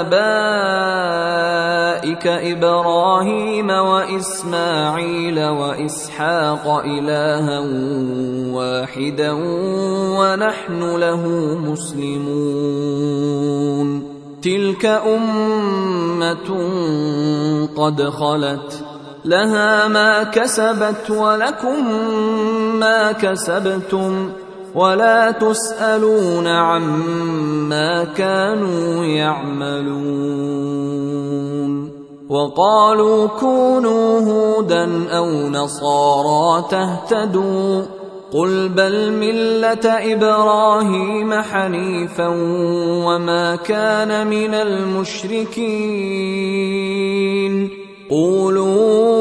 آبائك إبراهيم وإسماعيل وإسحاق إلها واحدا ونحن له مسلمون تلك أمة قد خلت لها ما كسبت ولكم ما كسبتم ولا تسألون عما كانوا يعملون وقالوا كونوا هودا أو نصارى تهتدوا قل بل ملة إبراهيم حنيفا وما كان من المشركين قولوا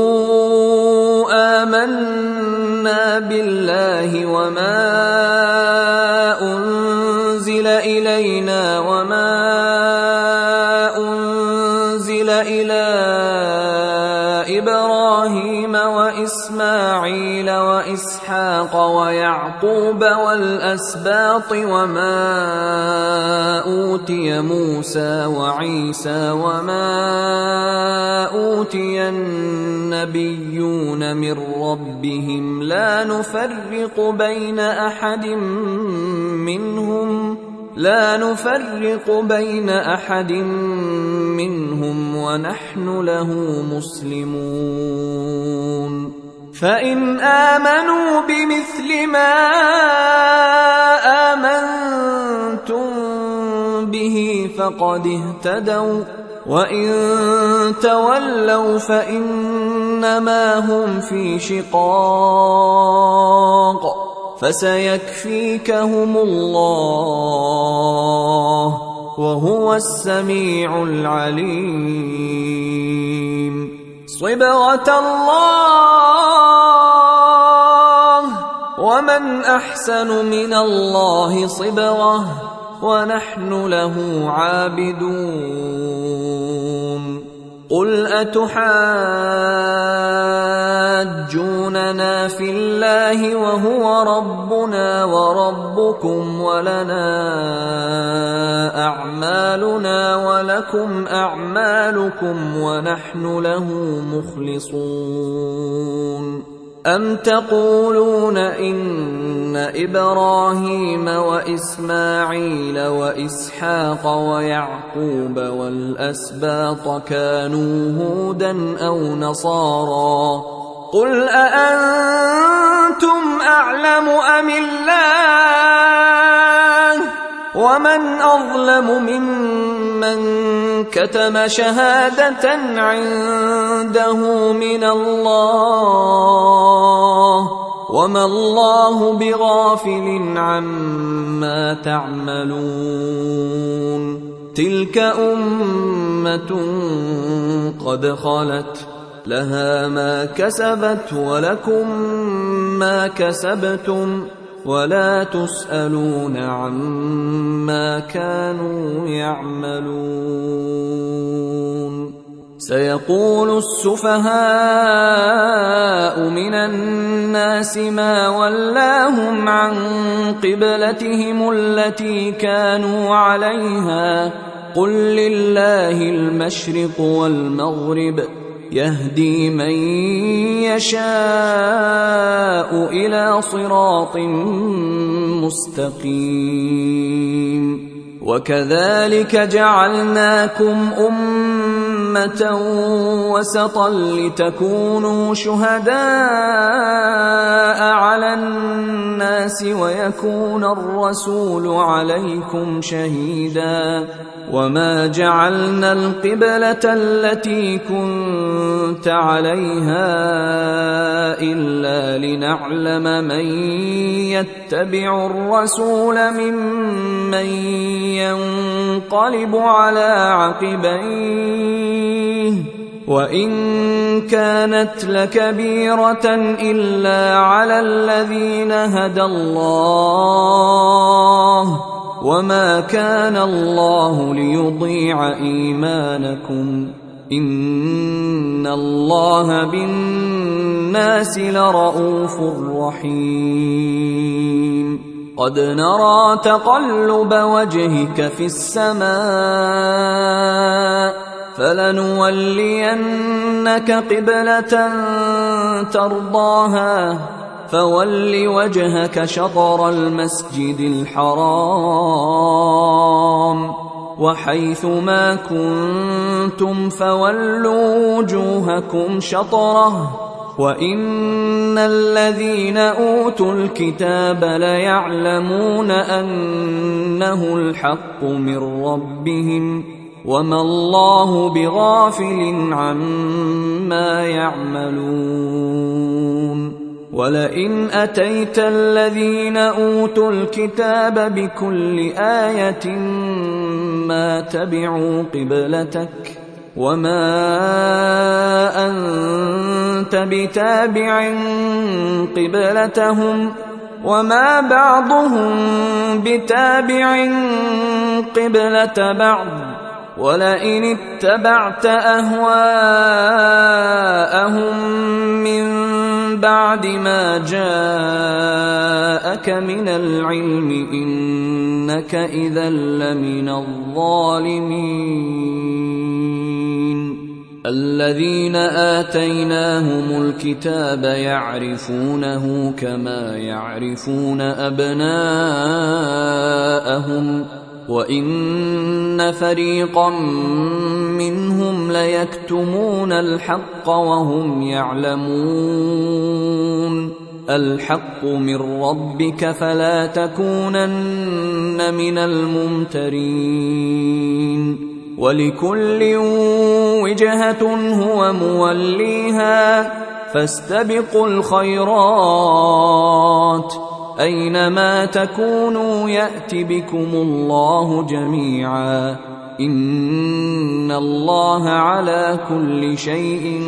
آمنا بالله وما أنزل إلينا وما أنزل إلى إبراهيم وإسماعيل وإسحاق ويعقوب والأسباط وما أوتي موسى وعيسى وما أوتي النبيون من ربهم لا نفرق بين أحد منهم لا نفرق بين أحد منهم ونحن له مسلمون فإن آمنوا بمثل ما آمنتم به فقد اهتدوا وإن تولوا فإنما هم في شقاق فسيكفيكهم الله وهو السميع العليم صبغة الله ومن أحسن من الله صبغة ونحن له عابدون قل أتحاجوننا في الله وهو ربنا وربكم ولنا أعمالنا ولكم أعمالكم ونحن له مخلصون أم تقولون إن إبراهيم وإسماعيل وإسحاق ويعقوب والأسباط كانوا هودا أو نصارى قل أأنتم أعلم أم الله ومن أظلم ممن كتم شهادة عنده من الله وما الله بغافل عما تعملون تلك أمة قد خلت لها ما كسبت ولكم ما كسبتم ولا تسألون عما كانوا يعملون سيقول السفهاء من الناس ما ولاهم عن قبلتهم التي كانوا عليها قل لله المشرق والمغرب يهدي من يشاء إلى صراط مستقيم وكذلك جعلناكم أمة وسطا لتكونوا شهداء على الناس ويكون الرسول عليكم شهيدا وما جعلنا القبلة التي كنت عليها إلا لنعلم من يتبع الرسول ممن ينقلب على عقبيه وإن كانت لكبيرة إلا على الذين هدى الله وما كان الله ليضيع إيمانكم إن الله بالناس لرءوف رحيم قد نرى تقلب وجهك في السماء فلنولينك قبلة ترضاها فول وجهك شطر المسجد الحرام وحيث ما كنتم فولوا وجوهكم شطره وإن الذين أوتوا الكتاب ليعلمون أنه الحق من ربهم وما الله بغافل عما يعملون ولئن أتيت الذين أوتوا الكتاب بكل آية ما تبعوا قبلتك وما أنت بتابع قبلتهم وما بعضهم بتابع قبلة بعض ولئن اتبعت أهواءهم من بعد ما جاءك من العلم إنك إذا لمن الظالمين الذين آتيناهم الكتاب يعرفونه كما يعرفون أبناءهم وإن فريقا منهم ليكتمون الحق وهم يعلمون الحق من ربك فلا تكونن من الممترين ولكل وجهة هو موليها فاستبقوا الخيرات أينما تكونوا يأت بكم الله جميعا إن الله على كل شيء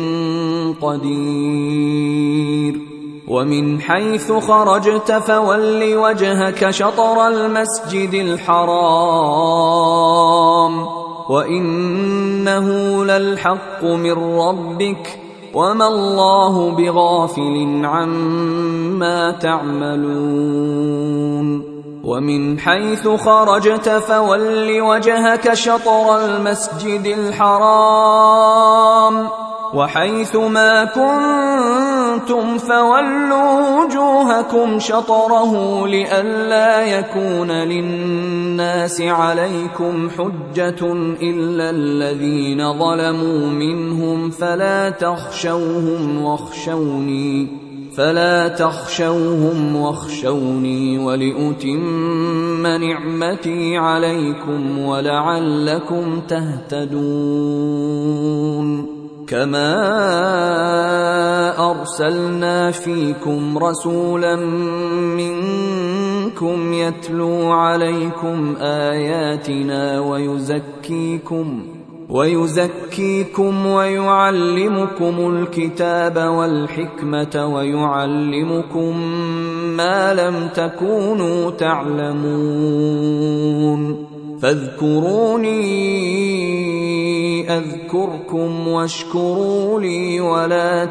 قدير ومن حيث خرجت فول وجهك شطر المسجد الحرام وإنه للحق من ربك وما الله بغافل عما تعملون ومن حيث خرجت فول وجهك شطر المسجد الحرام وحيث ما كنتم فولوا وجوهكم شطره لئلا يكون للناس عليكم حجة إلا الذين ظلموا منهم فلا تخشوهم واخشوني فلا تخشوهم واخشوني ولأتم نعمتي عليكم ولعلكم تهتدون كما أرسلنا فيكم رسولا منكم يتلو عليكم آياتنا ويزكيكم ويزكيكم ويعلمكم الكتاب والحكمة ويعلمكم ما لم تكونوا تعلمون فاذكروني أذكركم واشكروا لي ولا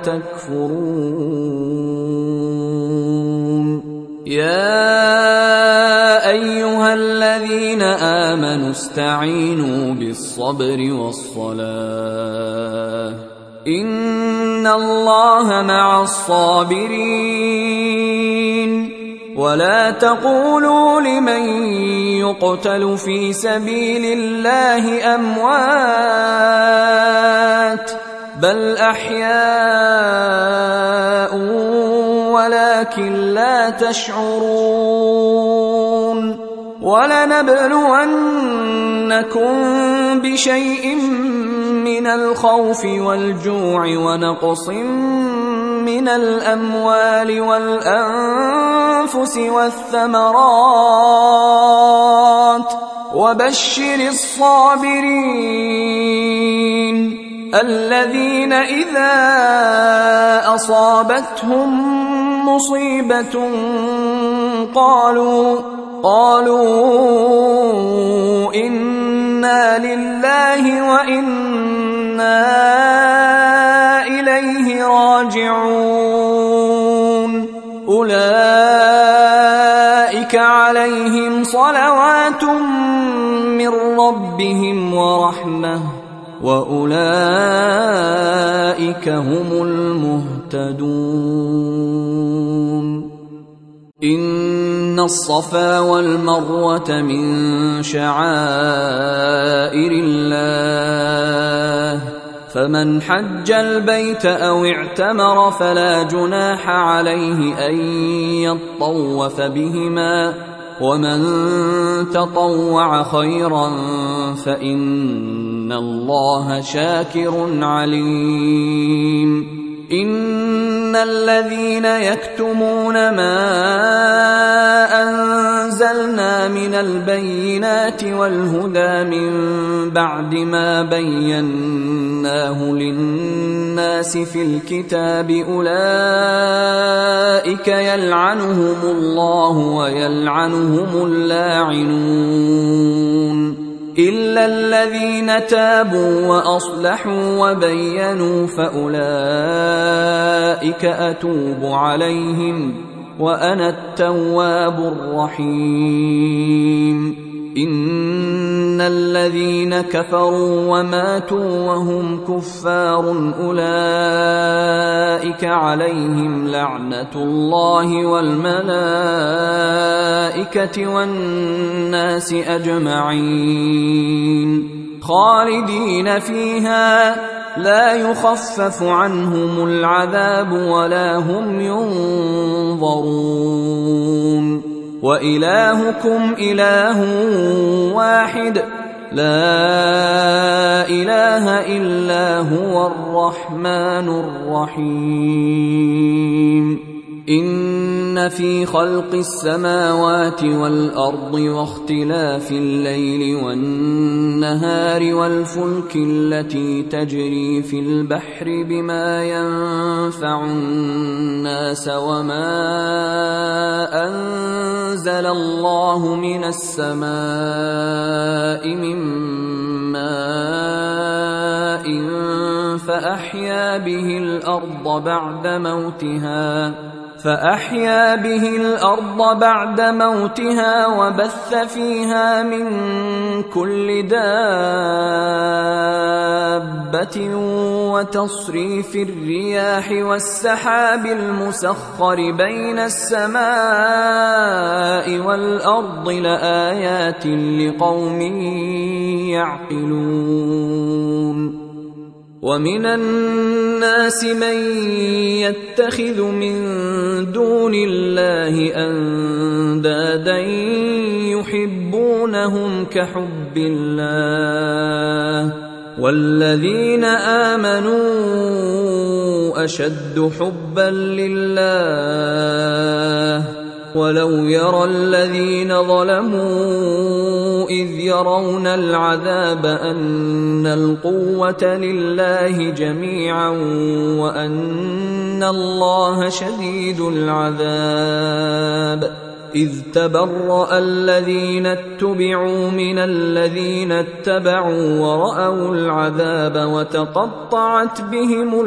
تكفرون يا أيها الذين آمنوا استعينوا بالصبر والصلاة إن الله مع الصابرين ولا تقولوا لمن يقتل في سبيل الله أموات بل أحياء ولكن لا تشعرون ولنبلونكم بشيء من الخوف والجوع ونقص من الأموال والأنفس والثمرات وبشر الصابرين الذين إذا أصابتهم مصيبة قالوا قالوا إنا لله وإنا إليه راجعون أولئك عليهم صلوات من ربهم ورحمة وأولئك هم المهتدون إن الصفا والمروة من شعائر الله فمن حج البيت أو اعتمر فلا جناح عليه أن يطوف بهما ومن تطوع خيرا فإن الله شاكر عليم إن الذين يكتمون ما أنزلنا من البينات والهدى من بعد ما بيناه للناس في الكتاب أولئك يلعنهم الله ويلعنهم اللاعنون إلا الذين تابوا وأصلحوا وبينوا فأولئك أتوب عليهم وأنا التواب الرحيم إن الذين كفروا وماتوا وهم كفار أولئك عليهم لعنة الله والملائكة والناس أجمعين خالدين فيها لا يخفف عنهم العذاب ولا هم ينظرون وإلهكم إله واحد لا إله إلا هو الرحمن الرحيم إن في خلق السماوات والأرض واختلاف الليل والنهار والفلك التي تجري في البحر بما ينفع الناس وما أنزل الله من السماء من ماء فأحيا به الأرض بعد موتها فأحيا به الأرض بعد موتها وبث فيها من كل دابة وتصريف الرياح والسحاب المسخر بين السماء والأرض لآيات لقوم يعقلون ومن الناس من يتخذ من دون الله أندادا يحبونهم كحب الله والذين آمنوا أشد حبا لله ولو يرى الذين ظلموا إذ يرون العذاب أن القوة لله جميعا وأن الله شديد العذاب إذ تبرأ الذين اتبعوا من الذين اتبعوا ورأوا العذاب وتقطعت بهم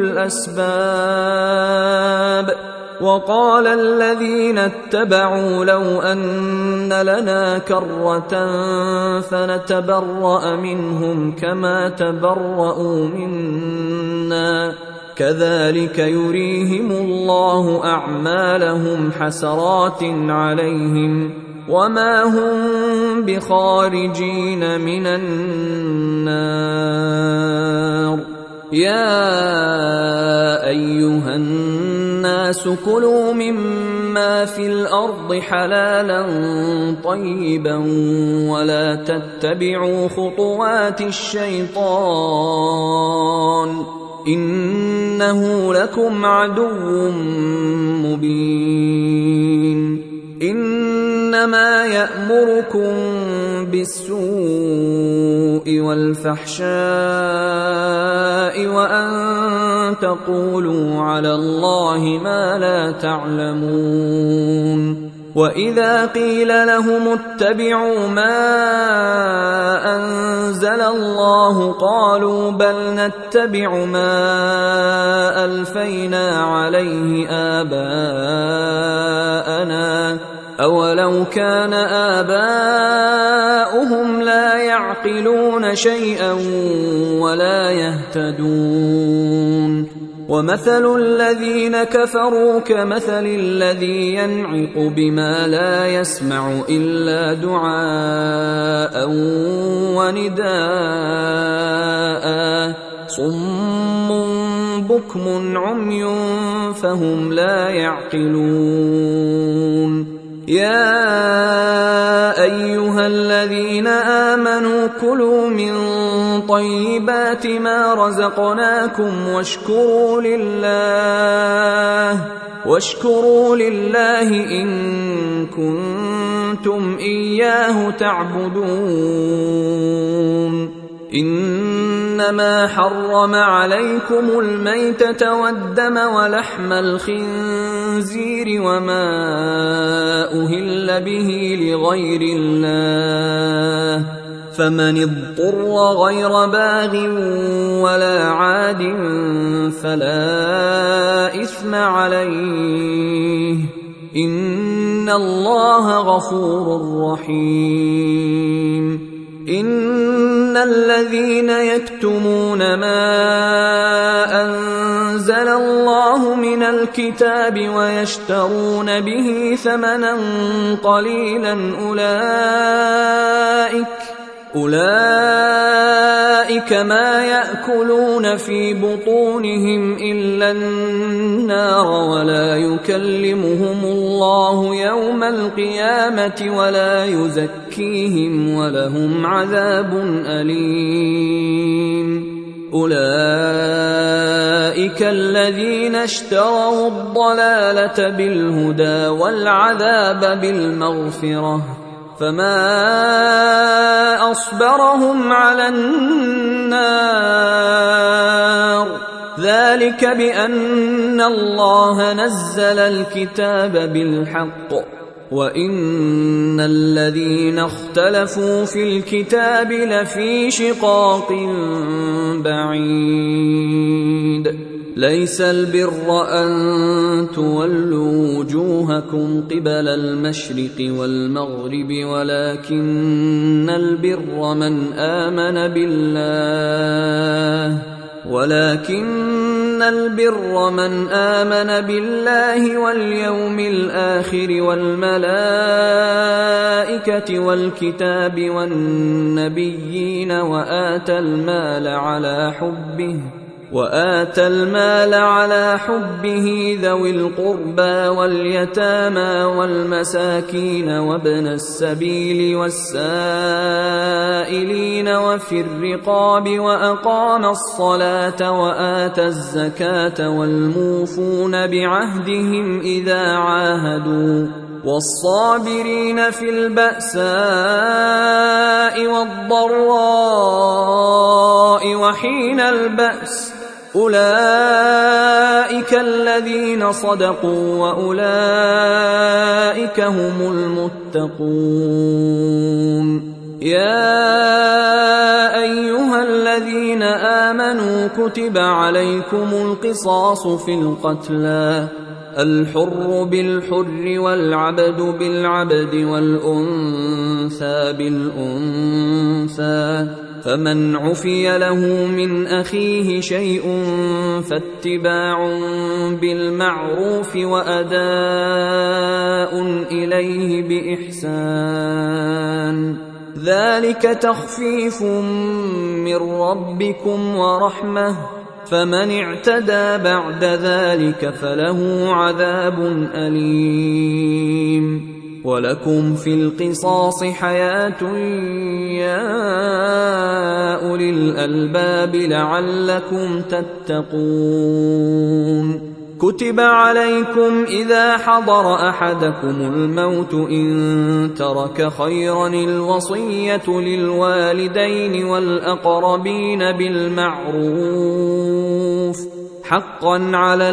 الأسباب وقال الذين اتبعوا لو أن لنا كرة فنتبرأ منهم كما تبرأوا منا كذلك يريهم الله أعمالهم حسرات عليهم وما هم بخارجين من النار يا أيها الناس كلوا مما في الأرض حلالا طيبا ولا تتبعوا خطوات الشيطان إنه لكم عدو مبين إنما يأمركم بالسوء والفحشاء وأن تقولوا على الله ما لا تعلمون وإذا قيل لهم اتبعوا ما أنزل الله قالوا بل نتبع ما ألفينا عليه آباءنا أولو كان آباؤهم لا يعقلون شيئا ولا يهتدون ومثل الذين كفروا كمثل الذي ينعق بما لا يسمع إلا دعاء ونداء صم بكم عمي فهم لا يعقلون يا أيها الذين آمنوا كلوا من طيبات ما رزقناكم واشكروا لله واشكروا لله إن كنتم إياه تعبدون إنما حرم عليكم الميتة والدم ولحم الخنزير وما أهل به لغير الله فمن اضطر غير باغ ولا عاد فلا إثم عليه إن الله غفور رحيم إن الذين يكتمون ما أنزل الله من الكتاب ويشترون به ثمنا قليلا أولئك أولئك ما يأكلون في بطونهم إلا النار ولا يكلمهم الله يوم القيامة ولا يزكيهم ولهم عذاب أليم أولئك الذين اشتروا الضلالة بالهدى والعذاب بالمغفرة فما أصبرهم على النار ذلك بأن الله نزل الكتاب بالحق وإن الذين اختلفوا في الكتاب لفي شقاق بعيد ليس البر أن تولوا وجوهكم قبل المشرق والمغرب ولكن البر من آمن بالله ولكن البر من آمن بالله واليوم الآخر والملائكة والكتاب والنبيين وآتى المال على حبه وآتى المال على حبه ذوي القربى واليتامى والمساكين وابن السبيل والسائلين وفي الرقاب وأقام الصلاة وآتى الزكاة والموفون بعهدهم إذا عاهدوا والصابرين في البأساء والضراء وحين البأس أولئك الذين صدقوا وأولئك هم المتقون يا أيها الذين آمنوا كتب عليكم القصاص في القتلى الحر بالحر والعبد بالعبد والأنثى بالأنثى فمن عفي له من أخيه شيء فاتباع بالمعروف وأداء إليه بإحسان ذلك تخفيف من ربكم ورحمة فمن اعتدى بعد ذلك فله عذاب أليم ولكم في القصاص حياة يا أولي الألباب لعلكم تتقون. كتب عليكم إذا حضر أحدكم الموت إن ترك خيرا الوصية للوالدين والأقربين بالمعروف حقا على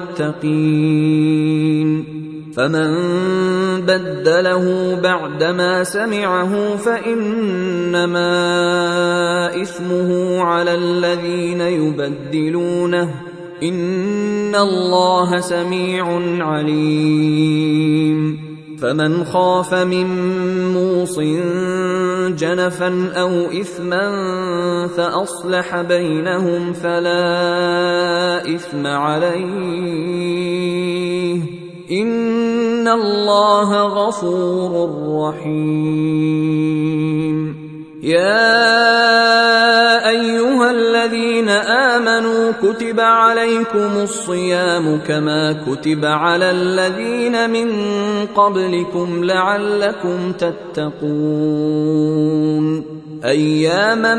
المتقين. فمن بدله بعدما سمعه فإنما إثمه على الذين يبدلونه إن الله سميع عليم. فمن خاف من موص جنفا أو إثما فأصلح بينهم فلا إثم عليه إن الله غفور رحيم. يا أيها الذين آمنوا كتب عليكم الصيام كما كتب على الذين من قبلكم لعلكم تتقون. أياما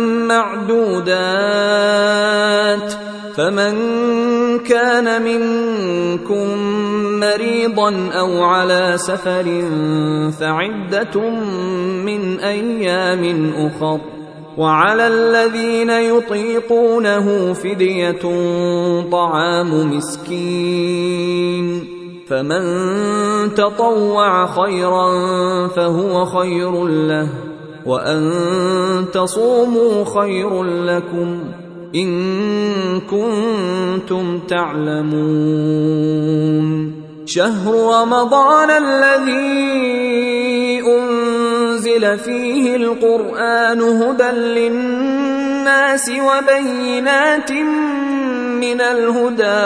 معدودات فمن كان منكم مريضا أو على سفر فعدة من أيام أخر وعلى الذين يطيقونه فدية طعام مسكين فمن تطوع خيرا فهو خير له وأن تصوموا خير لكم إن كنتم تعلمون. شهر رمضان الذي أنزل فيه القرآن هدى للناس وبينات من الهدى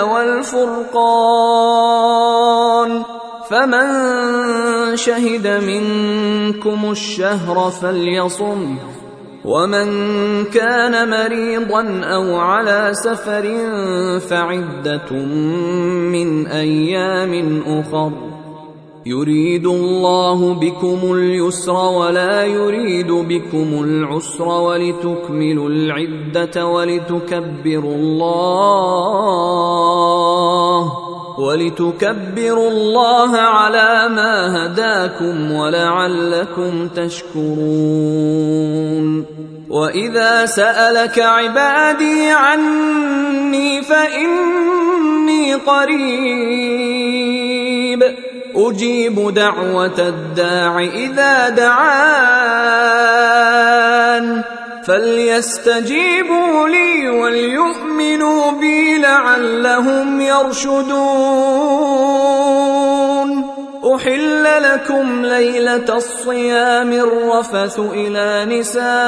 والفرقان فمن شهد منكم الشهر فليصم ومن كان مريضا أو على سفر فعدة من أيام أخر يريد الله بكم اليسر ولا يريد بكم العسر ولتكملوا العدة ولتكبروا الله ولتكبروا الله على ما هداكم ولعلكم تشكرون. وإذا سألك عبادي عني فإني قريب أجيب دعوة الداع إذا دعان فليستجيبوا لي وليؤمنوا بي لعلهم يرشدون. أحل لكم ليلة الصيام الرفث إلى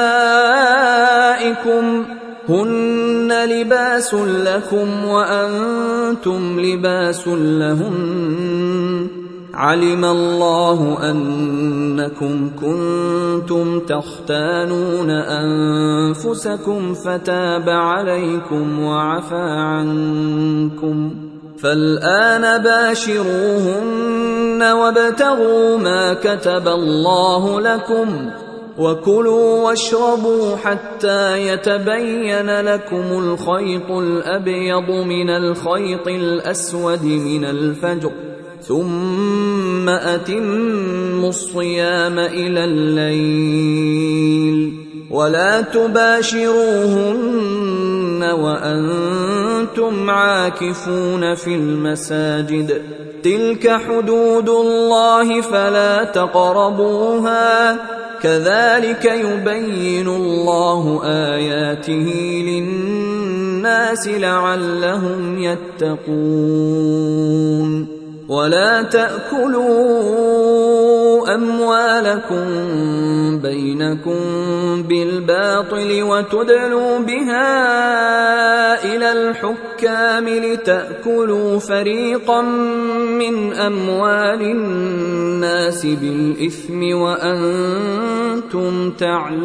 نسائكم هن لباس لكم وأنتم لباس لهن علم الله أنكم كنتم تختانون أنفسكم فتاب عليكم وعفى عنكم فالآن باشروهن وابتغوا ما كتب الله لكم وكلوا واشربوا حتى يتبين لكم الخيط الأبيض من الخيط الأسود من الفجر ثم أتموا الصيام إلى الليل ولا تباشروهن وأنتم عاكفون في المساجد تلك حدود الله فلا تقربوها كذلك يبين الله آياته للناس لعلهم يتقون. ولا تأكلوا أموالكم بينكم بالباطل وتدلوا بها إلى الحكام لتأكلوا فريقا من أموال الناس بالإثم وأنتم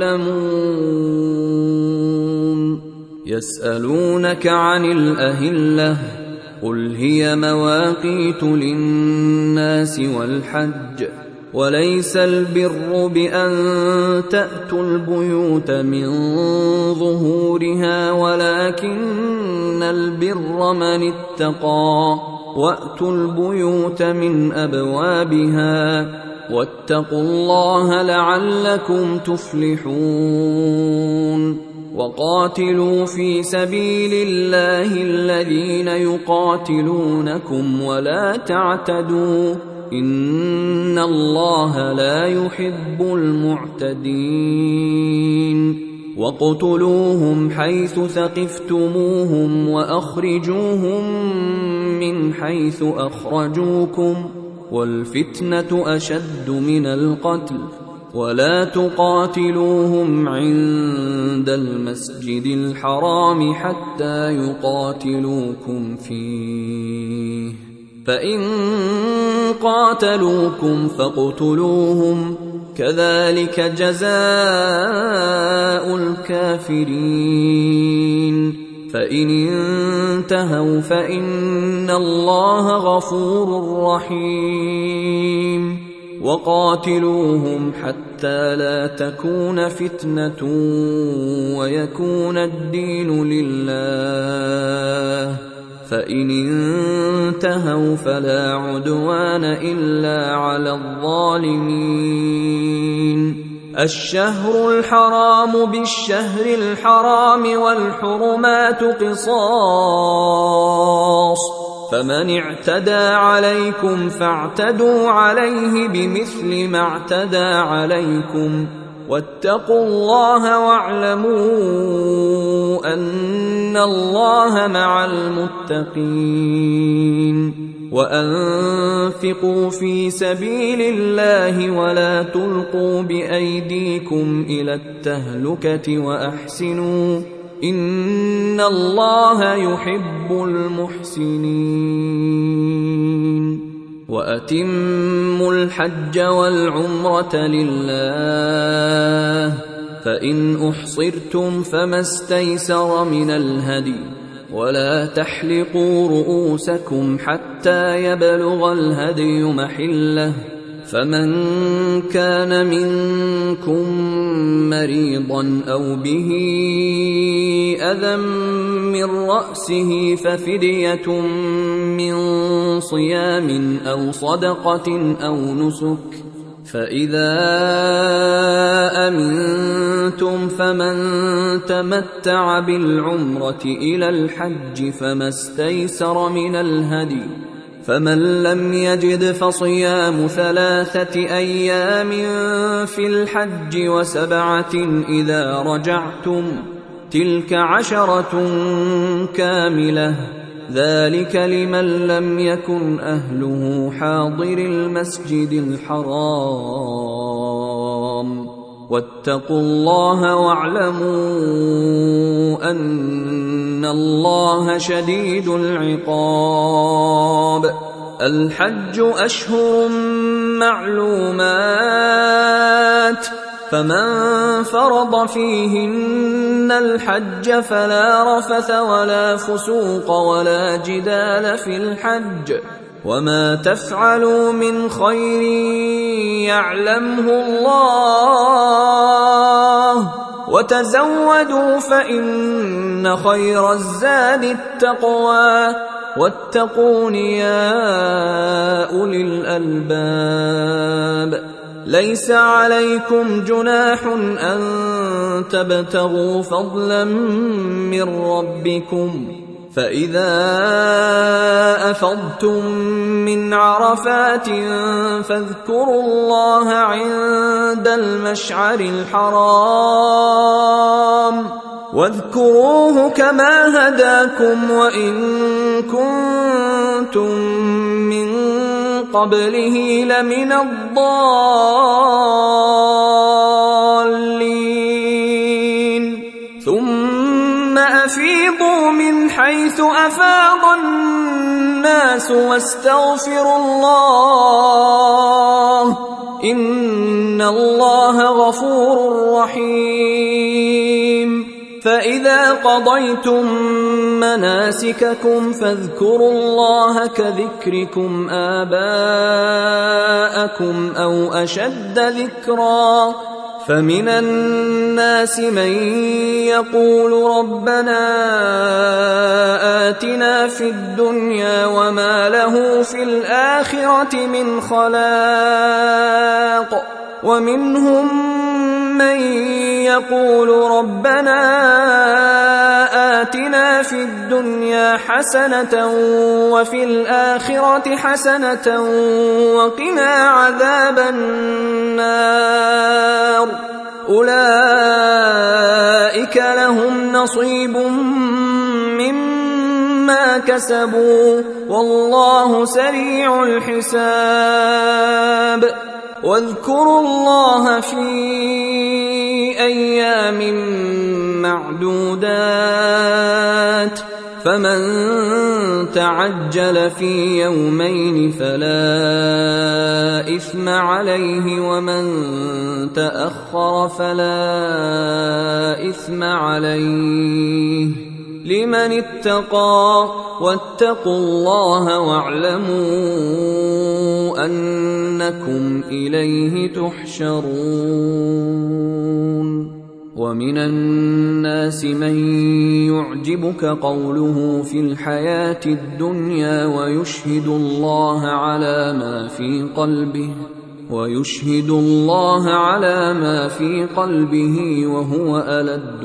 تعلمون. يسألونك عن الأهلة قل هي مواقيت للناس والحج وليس البر بأن تأتوا البيوت من ظهورها ولكن البر من اتقى وأتوا البيوت من أبوابها واتقوا الله لعلكم تفلحون وقاتلوا في سبيل الله الذين يقاتلونكم ولا تعتدوا إن الله لا يحب المعتدين وَاقْتُلُوهُمْ حَيْثُ ثَقِفْتُمُوهُمْ وَأَخْرِجُوهُمْ مِنْ حَيْثُ أَخْرَجُوكُمْ وَالْفِتْنَةُ أَشَدُّ مِنَ الْقَتْلِ وَلَا تُقَاتِلُوهُمْ عِندَ الْمَسْجِدِ الْحَرَامِ حَتَّى يُقَاتِلُوكُمْ فِيهِ فَإِنْ قَاتَلُوكُمْ فَاقْتُلُوهُمْ كَذَلِكَ جَزَاءُ الْكَافِرِينَ فَإِنِ انتهوا فَإِنَّ اللَّهَ غَفُورٌ رَّحِيمٌ وَقَاتِلُوهُمْ حَتَّى لَا تَكُونَ فِتْنَةٌ وَيَكُونَ الدِّينُ لِلَّهِ فَإِنِ انتهوا فَلَا عُدْوَانَ إِلَّا عَلَى الظَّالِمِينَ الشهر الحرام بالشهر الحرام والحرمات قصاص فمن اعتدى عليكم فاعتدوا عليه بمثل ما اعتدى عليكم واتقوا الله واعلموا أن الله مع المتقين وأنفقوا في سبيل الله ولا تلقوا بأيديكم إلى التهلكة وأحسنوا إن الله يحب المحسنين وأتموا الحج والعمرة لله فإن أحصرتم فما استيسر من الهدي ولا تحلقوا رؤوسكم حتى يبلغ الهدي محله فمن كان منكم مريضا أو به أذى من رأسه ففدية من صيام أو صدقة أو نسك فإذا أمنتم فمن تمتع بالعمرة إلى الحج فما استيسر من الهدي فمن لم يجد فصيام ثلاثة أيام في الحج وسبعة إذا رجعتم تلك عشرة كاملة ذلك لمن لم يكن أهله حاضر المسجد الحرام واتقوا الله واعلموا أن الله شديد العقاب الحج أشهر معلومات فمن فرض فيهن الحج فلا رفث ولا فسوق ولا جدال في الحج وما تفعلوا من خير يعلمه الله وتزودوا فإن خير الزاد التقوى واتقون يا أولي الألباب ليس عليكم جناح أن تبتغوا فضلا من ربكم فإذا أفضتم من عرفات فاذكروا الله عند المشعر الحرام واذكروه كما هداكم وإن كنتم من قبله لمن الضالين ثم أفيضوا من حيث أفاض الناس واستغفروا الله إن الله غفور رحيم فإذا قضيتم مناسككم فاذكروا الله كذكركم آباءكم آباءكم أو أشد ذكرا فمن الناس من يقول ربنا آتنا في الدنيا وما له في الآخرة من خلاق ومنهم من يقول ربنا آتنا في الدنيا حسنة وفي الآخرة حسنة وقنا عذاب النار أولئك لهم نصيب مما كسبوا والله سريع الحساب واذكروا الله في أيام معدودات فمن تعجل في يومين فلا إثم عليه ومن تأخر فلا إثم عليه لمن اتقى واتقوا الله واعلموا أنكم إليه تحشرون ومن الناس من يعجبك قوله في الحياة الدنيا ويشهد الله على ما في قلبه ويشهد الله على ما في قلبه وهو ألد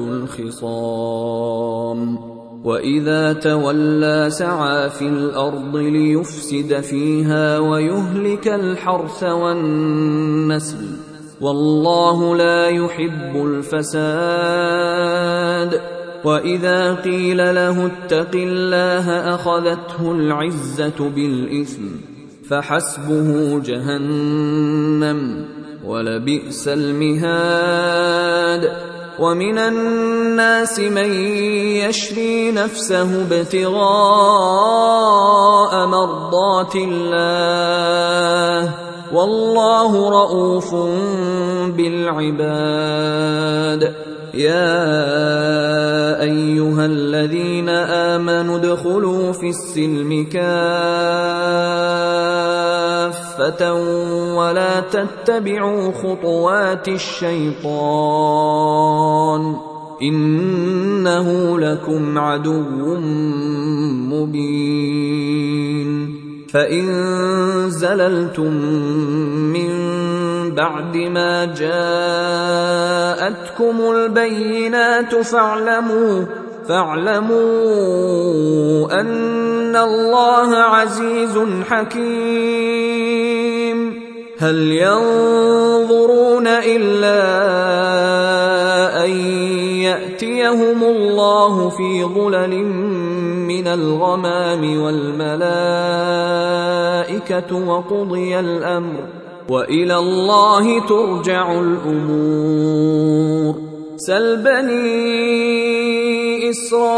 الخصام وإذا تولى سعى في الأرض ليفسد فيها ويهلك الحرث والنسل والله لا يحب الفساد وإذا قيل له اتق الله أخذته العزة بالإثم فحسبه جهنم ولبئس المهاد ومن الناس من يشري نفسه ابتغاء مرضات الله والله رؤوف بالعباد يا أيها الذين آمنوا ادخلوا في السلم كافة ولا تتبعوا خطوات الشيطان إنه لكم عدو مبين فإن زللتم من بعد ما جاءتكم البينات فاعلموا فاعلموا أن الله عزيز حكيم هل ينظرون إلا أن يأتيهم الله في ظلل من الغمام والملائكة وقضي الأمر وإلى الله ترجع الأمور سل بني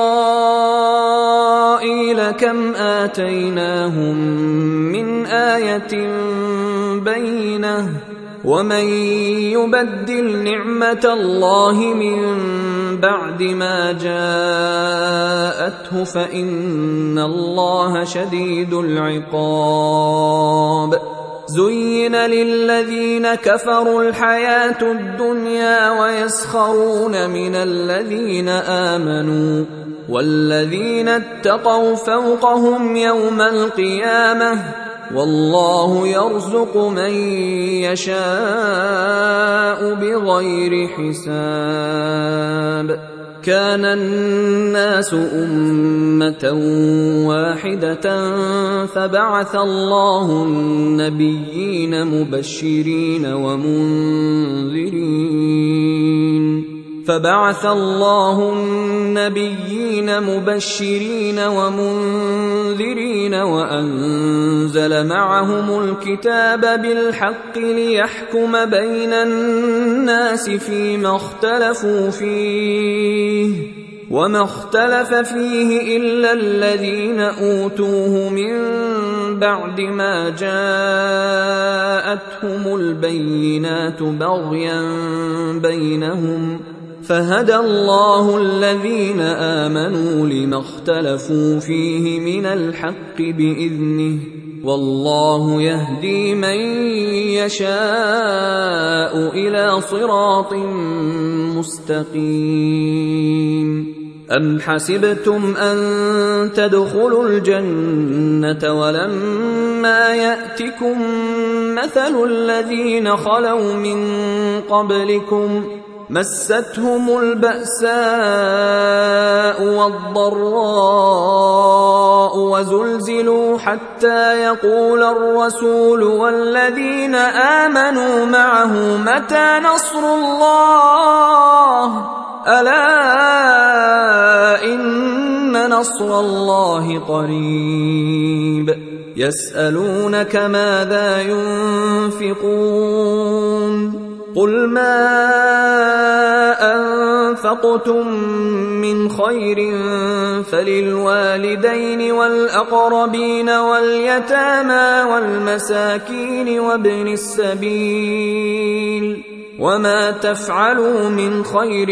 إسرائيل كم آتيناهم من آية بينة ومن يبدل نعمة الله من بعد ما جاءته فإن الله شديد العقاب زين للذين كفروا الحياة الدنيا ويسخرون من الذين آمنوا والذين اتقوا فوقهم يوم القيامة والله يرزق من يشاء بغير حساب كان الناس أمة واحدة فبعث الله النبيين مبشرين ومنذرين فبعث الله النبيين مبشرين ومنذرين وأنزل معهم الكتاب بالحق ليحكم بين الناس فيما اختلفوا فيه وما اختلف فيه إلا الذين أوتوه من بعد ما جاءتهم البينات بغيا بينهم فهدى الله الذين آمنوا لما اختلفوا فيه من الحق بإذنه والله يهدي من يشاء إلى صراط مستقيم. أم حسبتم أن تدخلوا الجنة ولما يأتكم مثل الذين خلوا من قبلكم مستهم البأساء والضراء وزلزلوا حتى يقول الرسول والذين آمنوا معه متى نصر الله ألا إن نصر الله قريب. يسألونك ماذا ينفقون قل ما أنفقتم من خير فللوالدين والأقربين واليتامى والمساكين وابن السبيل وما تفعلوا من خير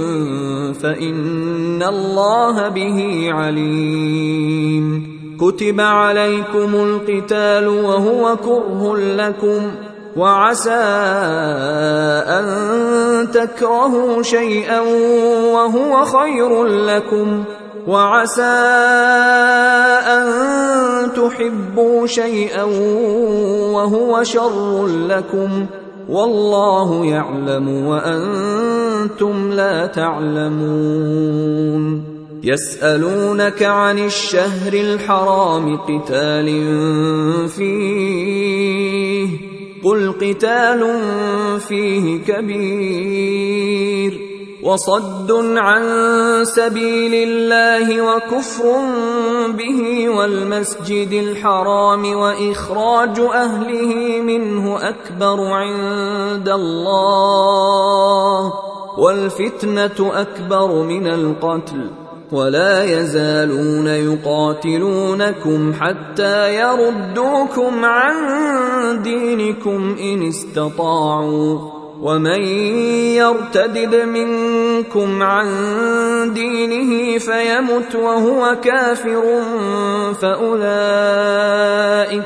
فإن الله به عليم. كتب عليكم القتال وهو كره لكم وعسى أن تكرهوا شيئا وهو خير لكم وعسى أن تحبوا شيئا وهو شر لكم والله يعلم وأنتم لا تعلمون. يسألونك عن الشهر الحرام قتال فيه قل قتال فيه كبير وصد عن سبيل الله وكفر به والمسجد الحرام وإخراج أهله منه أكبر عند الله والفتنة أكبر من القتل ولا يزالون يقاتلونكم حتى يردوكم عن دينكم إن استطاعوا ومن يرتدد منكم عن دينه فيمت وهو كافر فأولئك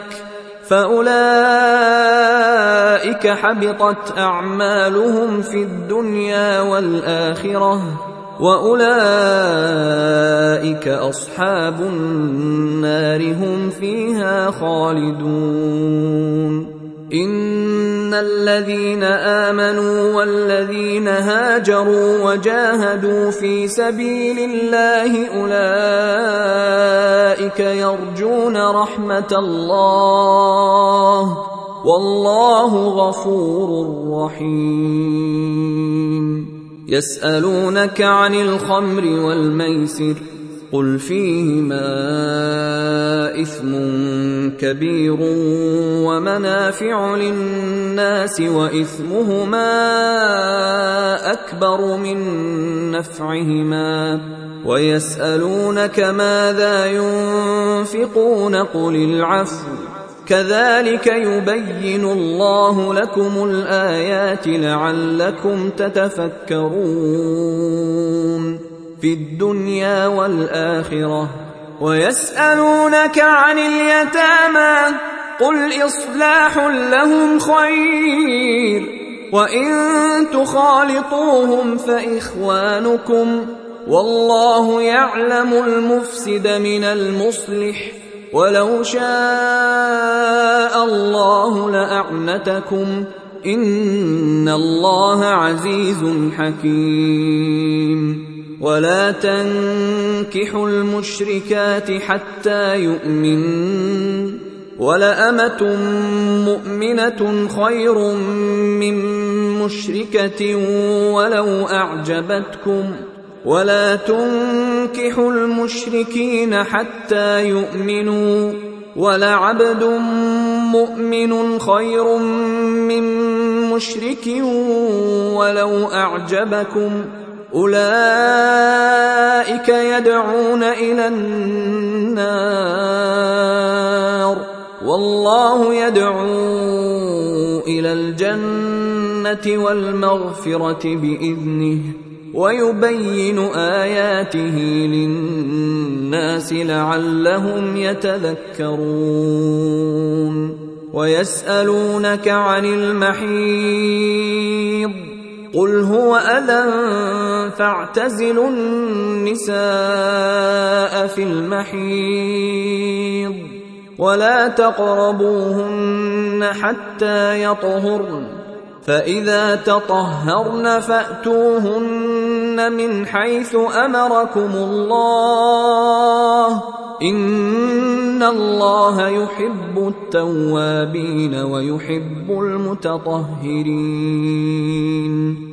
فأولئك حبطت أعمالهم في الدنيا والآخرة وأولئك أصحاب النار هم فيها خالدون. إن الذين آمنوا والذين هاجروا وجاهدوا في سبيل الله أولئك يرجون رحمة الله والله غفور رحيم. يسألونك عن الخمر والميسر قل فيهما إثم كبير ومنافع للناس وإثمهما أكبر من نفعهما ويسألونك ماذا ينفقون قل العفو كذلك يبين الله لكم الآيات لعلكم تتفكرون في الدنيا والآخرة. ويسألونك عن اليتامى قل إصلاح لهم خير وإن تخالطوهم فإخوانكم والله يعلم المفسد من المصلح ولو شاء الله لأعنتكم إن الله عزيز حكيم. ولا تنكحوا المشركات حتى يؤمنن ولأمة مؤمنة خير من مشركة ولو أعجبتكم ولا تنكحوا المشركين حتى يؤمنوا ولعبد مؤمن خير من مشرك ولو أعجبكم أولئك يدعون إلى النار والله يدعو إلى الجنة والمغفرة بإذنه ويبين آياته للناس لعلهم يتذكرون ويسألونك عن المحيض قل هو أذى فاعتزلوا النساء في المحيض ولا تقربوهن حتى يطهرن فإذا تطهرن فأتوهن من حيث أمركم الله إن الله يحب التوابين ويحب المتطهرين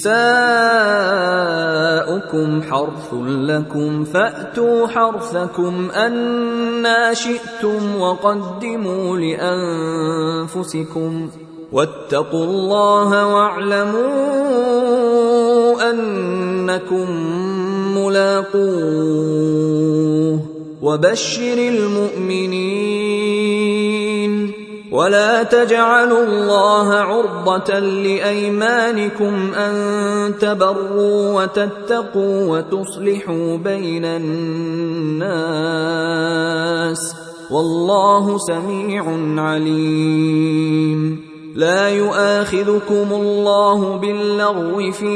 نساؤكم حرث لكم فأتوا حرثكم أنى شئتم وقدموا لأنفسكم واتقوا الله واعلموا أنكم ملاقوه وبشر المؤمنين ولا تجعلوا الله عرضة لأيمانكم أن تبروا وتتقوا وتصلحوا بين الناس والله سميع عليم لا يؤاخذكم الله باللغو في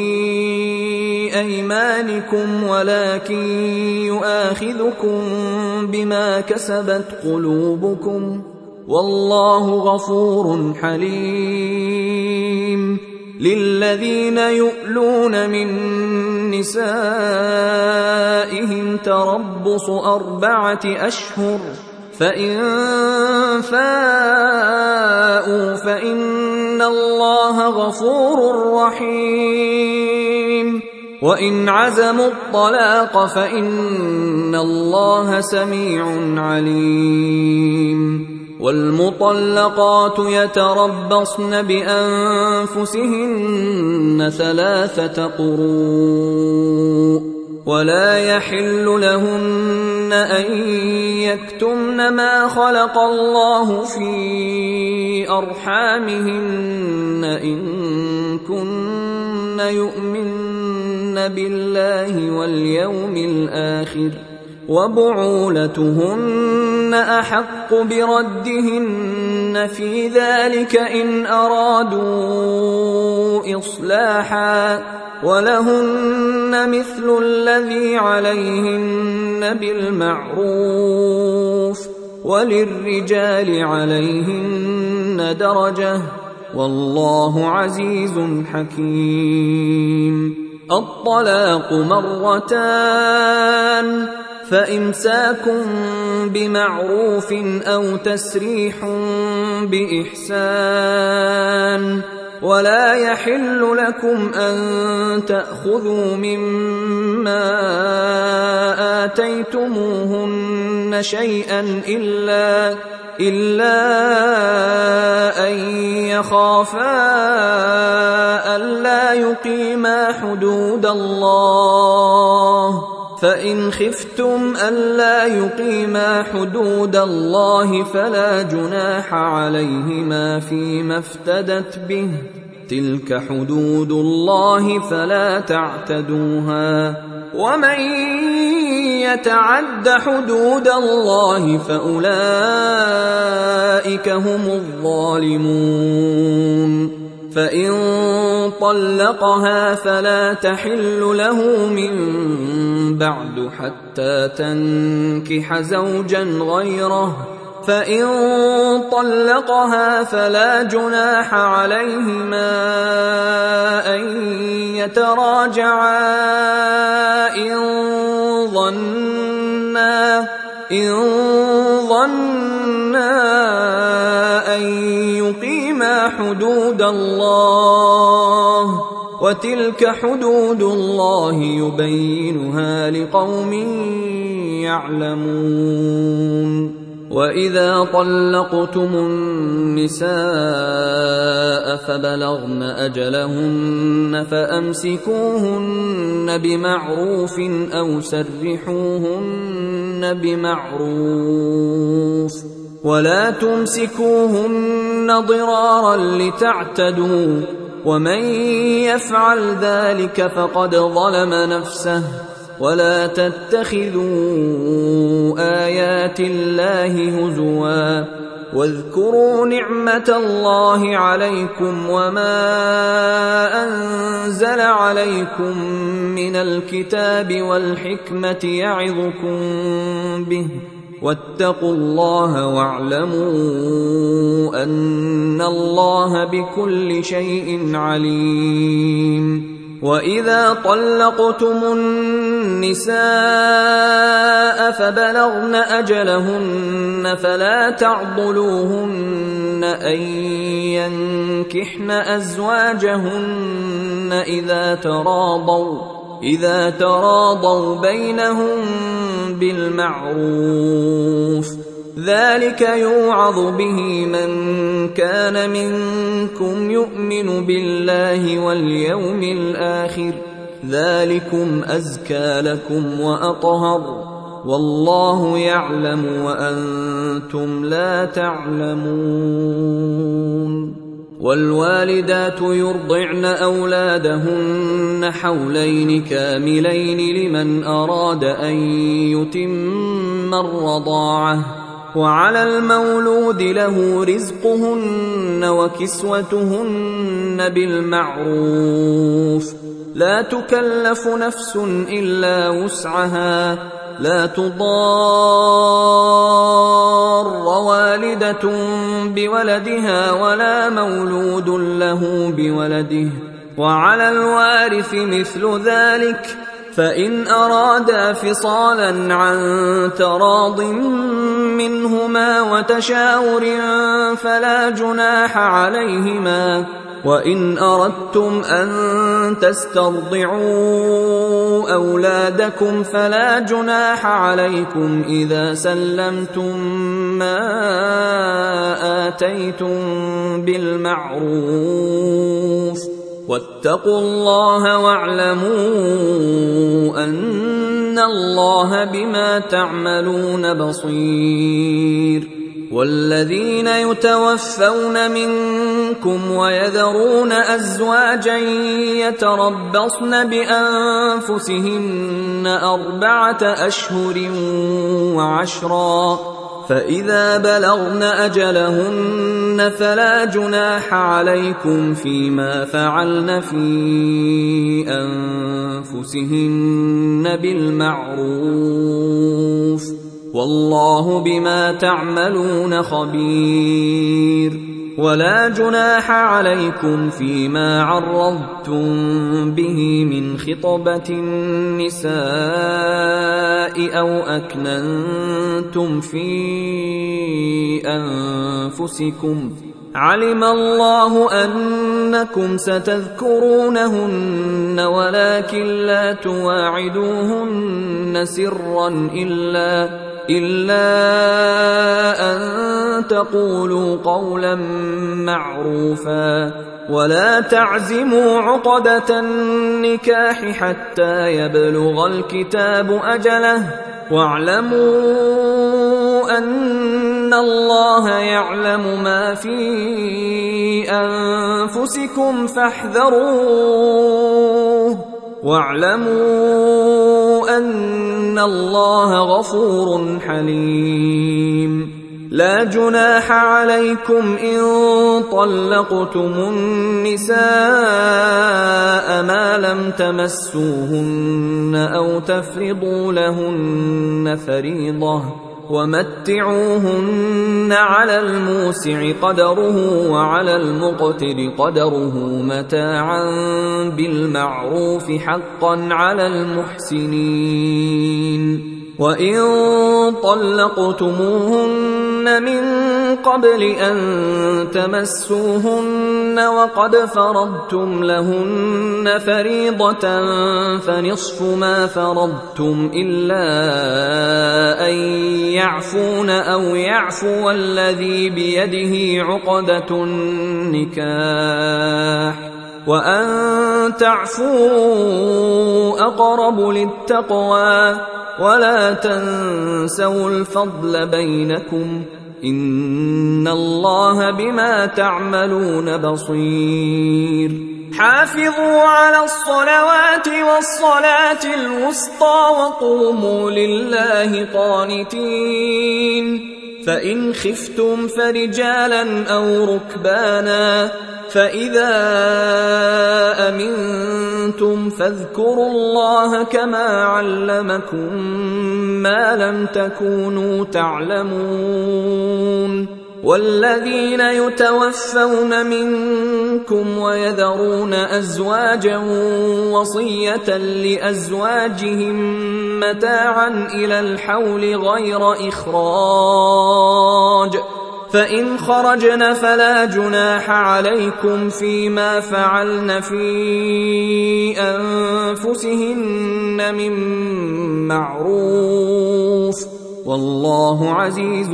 أيمانكم ولكن يؤاخذكم بما كسبت قلوبكم والله غفور حليم للذين يؤلون من نسائهم تربص أربعة أشهر فإن فاءوا فإن الله غفور رحيم وإن عزموا الطلاق فإن الله سميع عليم والمطلقات يتربصن بأنفسهن ثلاثة قروء ولا يحل لهن أن يكتمن ما خلق الله في أرحامهن إن كن يؤمن بالله واليوم الآخر وبعولتهن أحق بردهن في ذلك إن أرادوا إصلاحا ولهن مثل الذي عليهن بالمعروف وللرجال عليهن درجة والله عزيز حكيم الطلاق مرتان فإمساك بمعروف أو تسريح بإحسان ولا يحل لكم أن تأخذوا مما آتيتموهن شيئا إلا إلا أن يخافا ألا يقيما حدود الله فإن خفتم ألا يقيما حدود الله فلا جناح عليهما فيما افتدت به تلك حدود الله فلا تعتدوها ومن يتعد حدود الله فأولئك هم الظالمون فإن طلقها فلا تحل له من بعد حتى تنكح زوجا غيره فإن طلقها فلا جناح عليهما أن يتراجعا إن ظنا إن ظنا أن يقيما حدود الله وتلك حدود الله يبينها لقوم يعلمون وإذا طلقتم النساء فبلغن أجلهن فأمسكوهن بمعروف أو سرحوهن بمعروف ولا تمسكوهن ضرارا لتعتدوا ومن يفعل ذلك فقد ظلم نفسه. ولا تتخذوا آيات الله هزوا واذكروا نعمة الله عليكم وما أنزل عليكم من الكتاب والحكمة يعظكم به واتقوا الله واعلموا أن الله بكل شيء عليم. وإذا طلقتم النساء فبلغن أجلهن فلا تعضلوهن أن ينكحن أزواجهن إذا تراضوا إذا تراضوا بينهم بالمعروف، ذلك يوعظ به من كان منكم يؤمن بالله واليوم الآخر، ذلكم أزكى لكم وأطهر، والله يعلم وأنتم لا تعلمون. والوالدات يرضعن أولادهن حولين كاملين لمن أراد أن يتم الرضاعة، وعلى المولود له رزقهن وكسوتهن بالمعروف، لا تكلف نفس إلا وسعها، لا تضار والدة بولدها ولا مولود له بولده، وعلى الوارث مثل ذلك، فإن أرادا فصالا عن تراض منهما وتشاور فلا جناح عليهما. وإن أردتم أن تسترضعوا أولادكم فلا جناح عليكم إذا سلمتم ما آتيتم بالمعروف، واتقوا الله واعلموا أن الله بما تعملون بصير. والذين يتوفون منكم ويذرون أزواجا يتربصن بأنفسهن أربعة أشهر وعشرا، فإذا بلغن أجلهن فلا جناح عليكم فيما فعلن في أنفسهن بالمعروف، والله بما تعملون خبير. ولا جناح عليكم فيما عرضتم به من خطبة النساء أو أكننتم في أنفسكم، علم الله أنكم ستذكرونهن ولكن لا تواعدوهن سرا إلا إلا أن تقولوا قولا معروفا، ولا تعزموا عقدة النكاح حتى يبلغ الكتاب أجله، واعلموا أن الله يعلم ما في أنفسكم فاحذروه، واعلموا أن الله غفور حليم. لا جناح عليكم إن طلقتم النساء ما لم تمسوهن أو تفرضوا لهن فريضة، ومتعوهن على الموسع قدره وعلى المقتر قدره متاعا بالمعروف حقا على المحسنين. وإن طلقتموهن من قبل أن تمسوهن وقد فرضتم لهن فريضة فنصف ما فرضتم إلا أن يعفون أو يعفو الذي بيده عقدة النكاح، وأن تعفوا أقرب للتقوى، ولا تنسوا الفضل بينكم، إن الله بما تعملون بصير. حافظوا على الصلوات والصلاة الوسطى وقوموا لله قانتين فإن خفتم فرجالا أو ركبانا فإذا أمنتم فاذكروا الله كما علمكم ما لم تكونوا تعلمون والذين يتوفون منكم ويذرون أزواجا وصية لأزواجهم متاعا إلى الحول غير إخراج فإن خرجن فلا جناح عليكم فيما فعلن في أنفسهن من معروف والله عزيز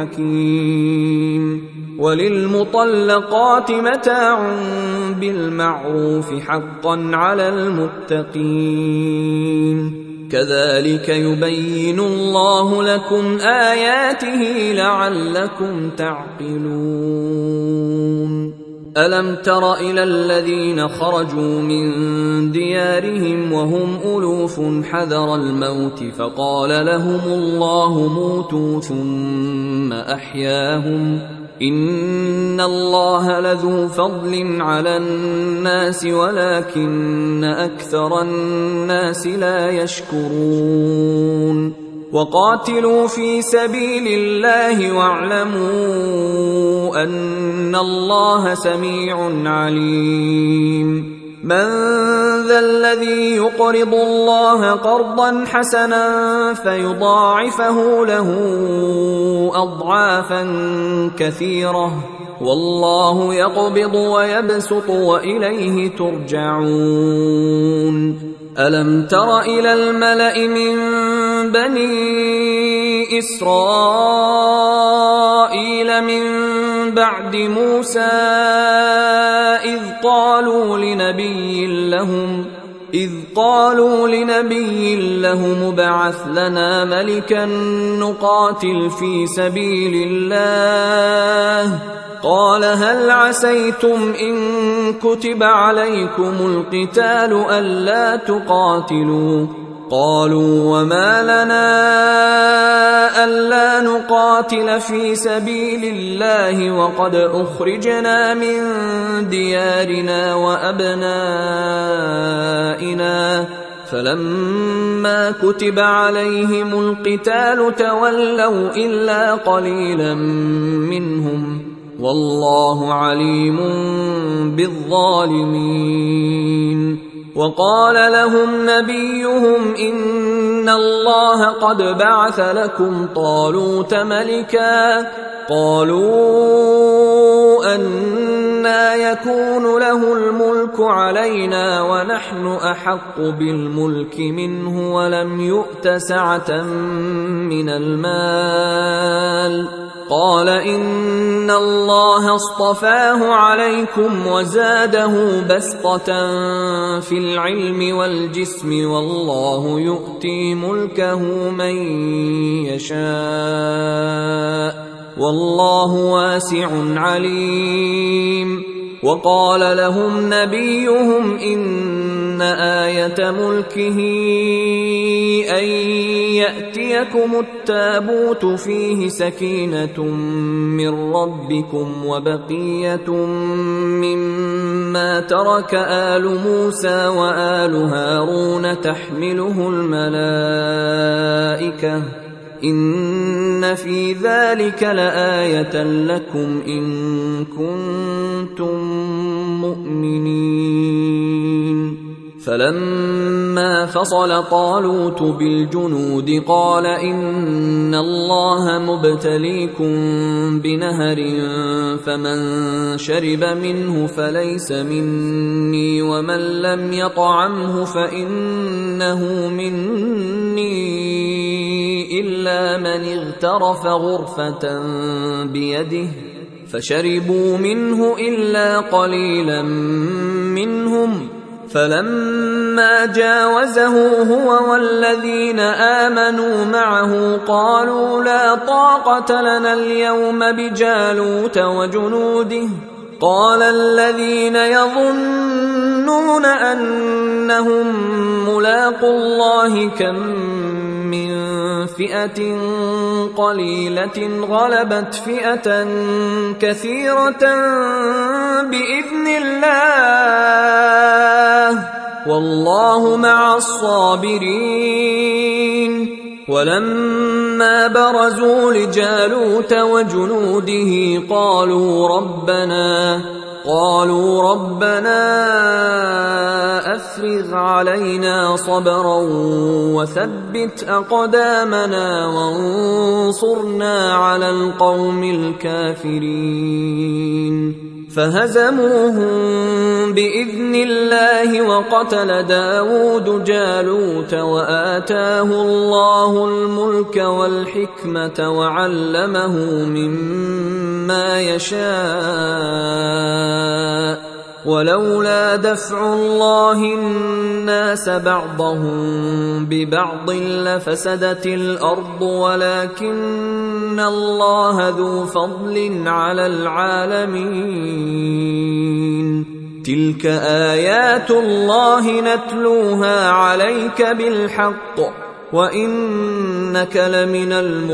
حكيم وللمطلقات متاع بالمعروف حقا على المتقين كذلك يبين الله لكم آياته لعلكم تعقلون ألم تر إلى الذين خرجوا من ديارهم وهم ألوف حذر الموت فقال لهم الله موتوا ثم أحياهم إن الله لذو فضل على الناس ولكن أكثر الناس لا يشكرون وقاتلوا في سبيل الله واعلموا أن الله سميع عليم من ذا الذي يقرض الله قرضا حسنا فيضاعفه له أضعافا كثيرة والله يقبض ويبسط وإليه ترجعون ألم تر إلى الملأ من بني إسرائيل من بعد موسى إذ قالوا لنبي لهم إذ قالوا لنبي لهم ابعث لنا ملكا نقاتل في سبيل الله قال هل عسيتم إن كتب عليكم القتال ألا تقاتلوا قالوا وما لنا ألا نقاتل في سبيل الله وقد أخرجنا من ديارنا وأبنائنا فلما كتب عليهم القتال تولوا إلا قليلا منهم والله عليم بالظالمين وقال لهم نبيهم إن الله قد بعث لكم طالوت ملكا قالوا أنى يكون له الملك علينا ونحن أحق بالملك منه ولم يؤت سعة من المال قال إن الله اصطفاه عليكم وزاده بسطة في العلم والجسم والله يؤتي ملكه من يشاء والله واسع عليم وقال لهم نبيهم إن آية ملكه أن يأتيكم التابوت فيه سكينة من ربكم وبقية مما ترك آل موسى وآل هارون تحمله الملائكة إن في ذلك لآية لكم إن كنتم مؤمنين فلما فصل طالوت بالجنود قال إن الله مبتليكم بنهر فمن شرب منه فليس مني ومن لم يطعمه فإنه مني إلا من اغترف غرفة بيده فشربوا منه إلا قليلا منهم فلما جاوزه هو والذين آمنوا معه قالوا لا طاقة لنا اليوم بجالوت وجنوده قال الذين يظنون أنهم ملاقو الله كم من فئة قليلة غلبت فئة كثيرة بإذن الله والله مع الصابرين. ولما برزوا لجالوت وجنوده قالوا ربنا قالوا ربنا أفرغ علينا صبرا وثبت أقدامنا وانصرنا على القوم الكافرين. فهزموهم بإذن الله وقتل داود جالوت وآتاه الله الملك والحكمة وعلمه مما يشاء ولولا دفع الله الناس بعضهم ببعض لفسدت الأرض ولكن الله ذو فضل على العالمين. تلك آيات الله نتلوها عليك بالحق وإنك لمن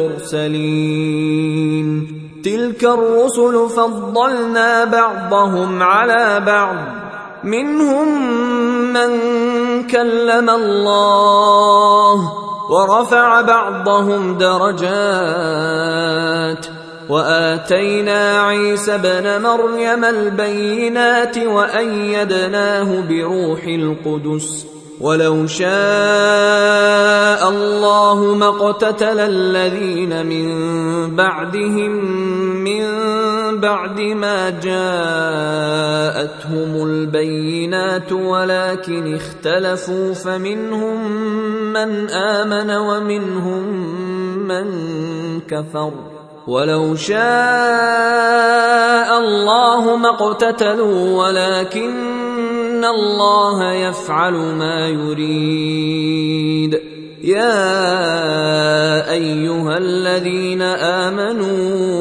المرسلين. تلك الرسل فضلنا بعضهم على بعض منهم من كلم الله ورفع بعضهم درجات وآتينا عيسى ابن مريم البينات وأيدناه بروح القدس ولو شاء الله ما اقتتل الذين من بعدهم من بعد ما جاءتهم البينات ولكن اختلفوا فمنهم من آمن ومنهم من كفر ولو شاء الله ما اقتتلوا ولكن الله يفعل ما يريد. يا أيها الذين آمنوا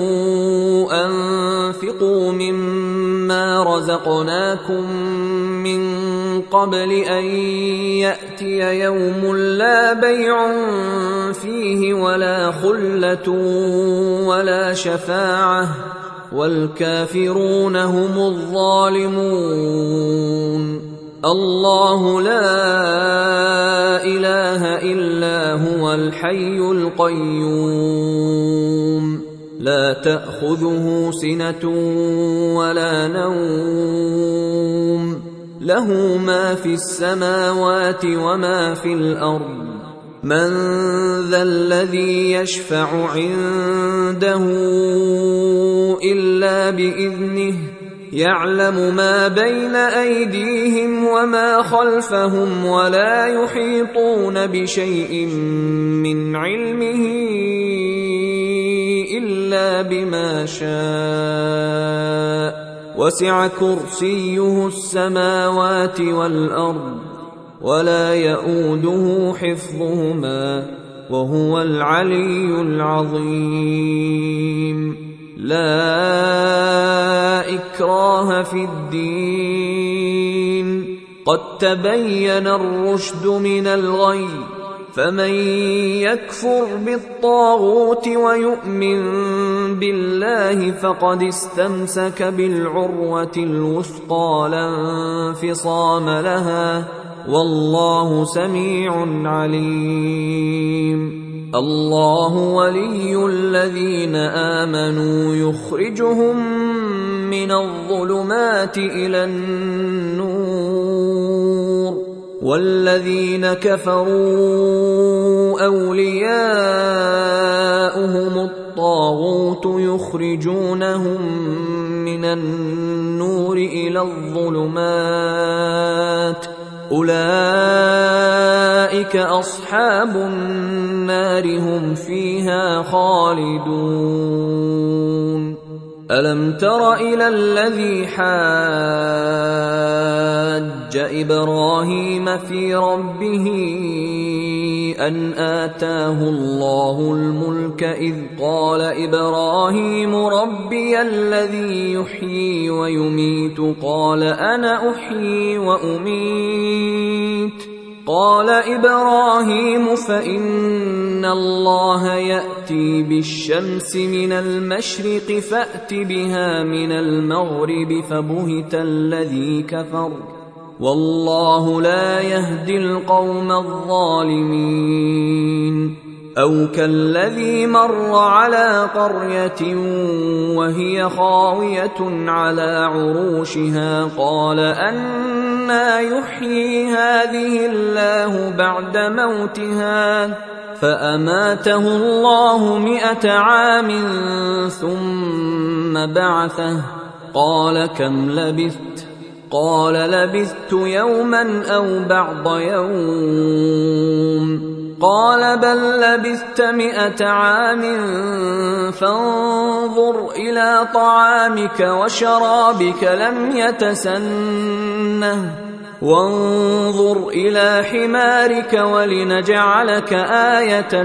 أنفقوا مما رزقناكم من قبل أن يأتي يوم لا بيع فيه ولا خلة ولا شفاعة والكافرون هم الظالمون. الله لا إله إلا هو الحي القيوم لا تأخذه سنة ولا نوم له ما في السماوات وما في الأرض. من ذا الذي يشفع عنده إلا بإذنه يعلم ما بين أيديهم وما خلفهم ولا يحيطون بشيء من علمه إلا بما شاء وسع كرسيه السماوات والأرض ولا يؤوده حفظهما وهو العلي العظيم. لا إكراه في الدين قد تبين الرشد من الغي فمن يكفر بالطاغوت ويؤمن بالله فقد استمسك بالعروة الوثقى لا انفصام لها والله سميع عليم. الله ولي الذين آمنوا يخرجهم من الظلمات إلى النور والذين كفروا أولياؤهم الطاغوت يخرجونهم من النور إلى الظلمات أولئك أصحاب النار هم فيها خالدون. ألم تر إلى الذي حاج إبراهيم في ربه أن آتاه الله الملك إذ قال إبراهيم ربي الذي يحيي ويميت قال أنا أحيي وأميت قال إبراهيم فإن الله يأتي بالشمس من المشرق فأت بها من المغرب فبهت الذي كفر والله لا يهدي القوم الظالمين أو كالذي مر على قرية وهي خاوية على عروشها قال أنى يحيي هذه الله بعد موتها فأماته الله مئة عام ثم بعثه قال كم لبثت قال لبثت يوما أو بعض يوم قال بل لبثت مئة عام فانظر إلى طعامك وشرابك لم يتسنه وانظر إلى حمارك ولنجعلك آية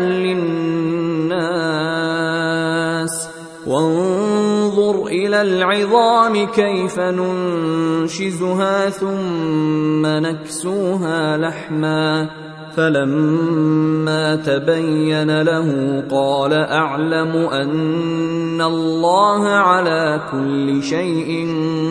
للناس وانظر إلى العظام كيف ننشزها ثم نكسوها لحما فلما تبين له قال أعلم أن الله على كل شيء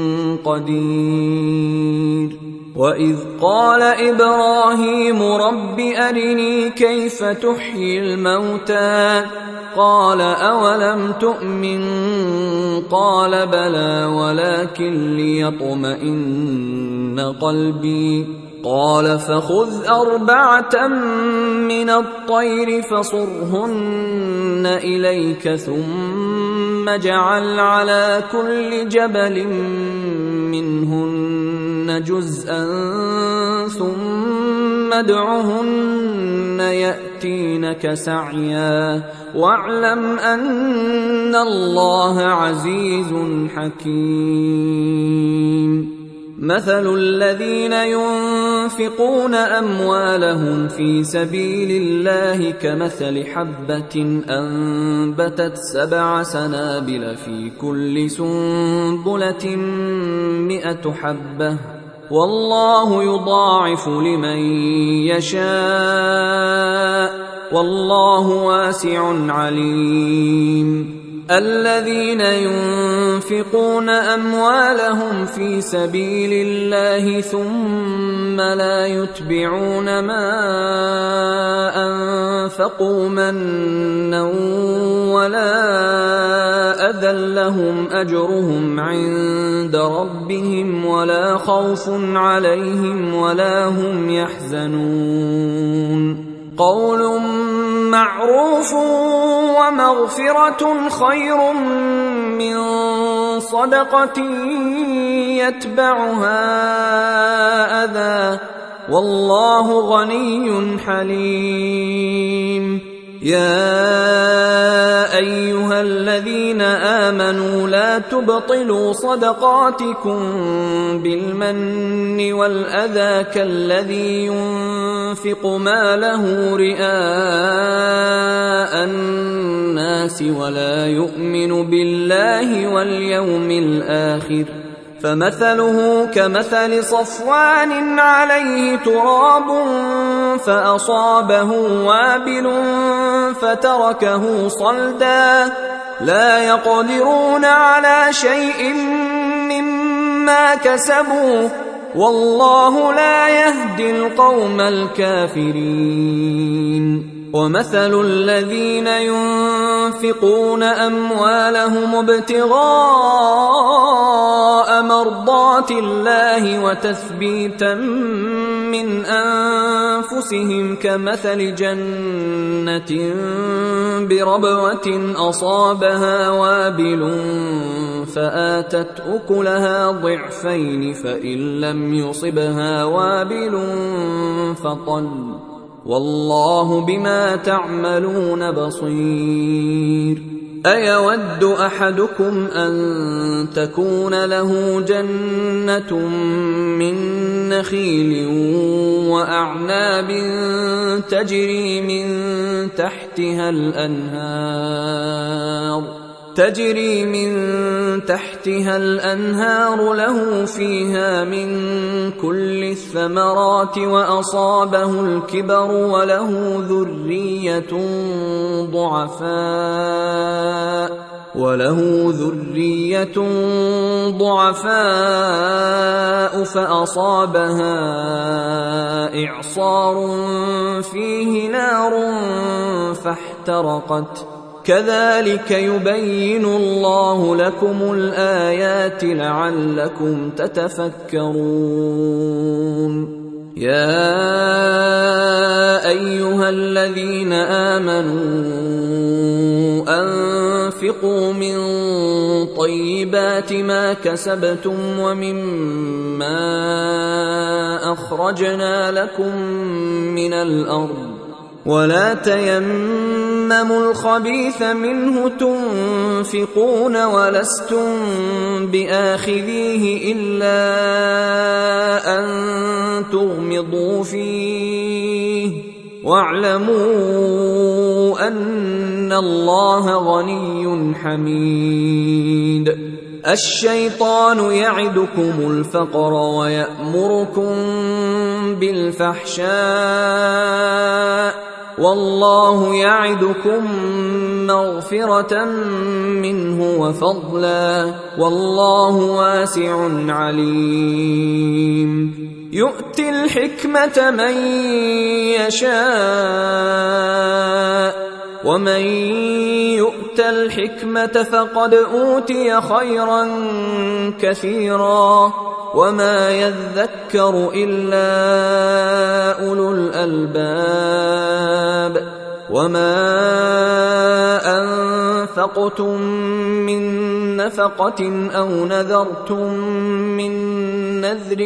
قدير وإذ قال إبراهيم رب أرني كيف تحيي الموتى قال أولم تؤمن قال بلى ولكن ليطمئن قلبي قال فخذ أربعة من الطير فصرهن إليك ثم اجعل على كل جبل منهن جزءا ثم ادعهن يأتينك سعيا واعلم أن الله عزيز حكيم مثل الذين ينفقون أموالهم في سبيل الله كمثل حبة أنبتت سبع سنابل في كل سنبلة مئة حبة والله يضاعف لمن يشاء والله واسع عليم الذين ينفقون أموالهم في سبيل الله ثم لا يتبعون ما أنفقوا منا ولا أذى لهم أجرهم عند ربهم ولا خوف عليهم ولا هم يحزنون قول معروف ومغفرة خير من صدقة يتبعها أذى والله غني حليم يا أيها الذين آمنوا لا تبطلوا صدقاتكم بالمن والأذى كالذي ينفق ماله رئاء الناس ولا يؤمن بالله واليوم الآخر فمثله كمثل صفوان عليه تراب فأصابه وابل فتركه صلدا لا يقدرون على شيء مما كسبوا والله لا يهدي القوم الكافرين ومثل الذين ينفقون أموالهم ابتغاء مرضات الله وتثبيتا من أنفسهم كمثل جنة بربوة أصابها وابل فآتت أكلها ضعفين فإن لم يصبها وابل فطل والله بما تعملون بصير أيود أحدكم أن تكون له جنة من نخيل وأعناب تجري من تحتها الأنهار تجري من تحتها الأنهار له فيها من كل الثمرات وأصابه الكبر وله ذرية ضعفاء وله ذرية ضعفاء فأصابها إعصار فيه نار فاحترقت كذلك يبين الله لكم الآيات لعلكم تتفكرون. يا أيها الذين آمنوا أنفقوا من طيبات ما كسبتم ومما أخرجنا لكم من الأرض ولا تيمموا الخبيث منه تنفقون ولستم بآخذيه إلا أن تغمضوا فيه واعلموا أن الله غني حميد. الشيطان يعدكم الفقر ويأمركم بالفحشاء والله يعدكم مغفرة منه وفضلا والله واسع عليم. يؤتي الحكمة من يشاء ومن يؤت الحكمة فقد أوتي خيرا كثيرا وما يذكر إلا أولو الألباب. وما أنفقتم من نفقة أو نذرتم من نذر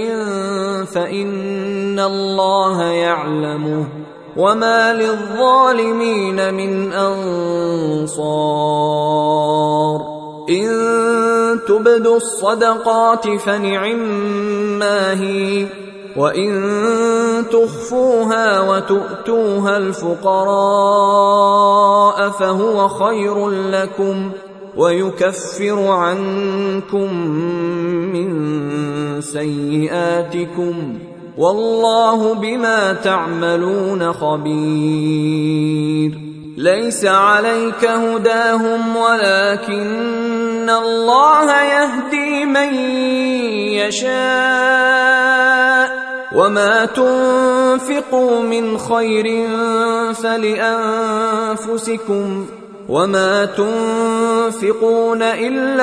فإن الله يعلمه وما للظالمين من أنصار. إن تبدوا الصدقات فنعما هي وإن تخفوها وتؤتوها الفقراء فهو خير لكم ويكفر عنكم من سيئاتكم والله بما تعملون خبير. ليس عليك هداهم ولكن الله يهدي من يشاء وما تنفقوا من خير فلأنفسكم وما تنفقون إلا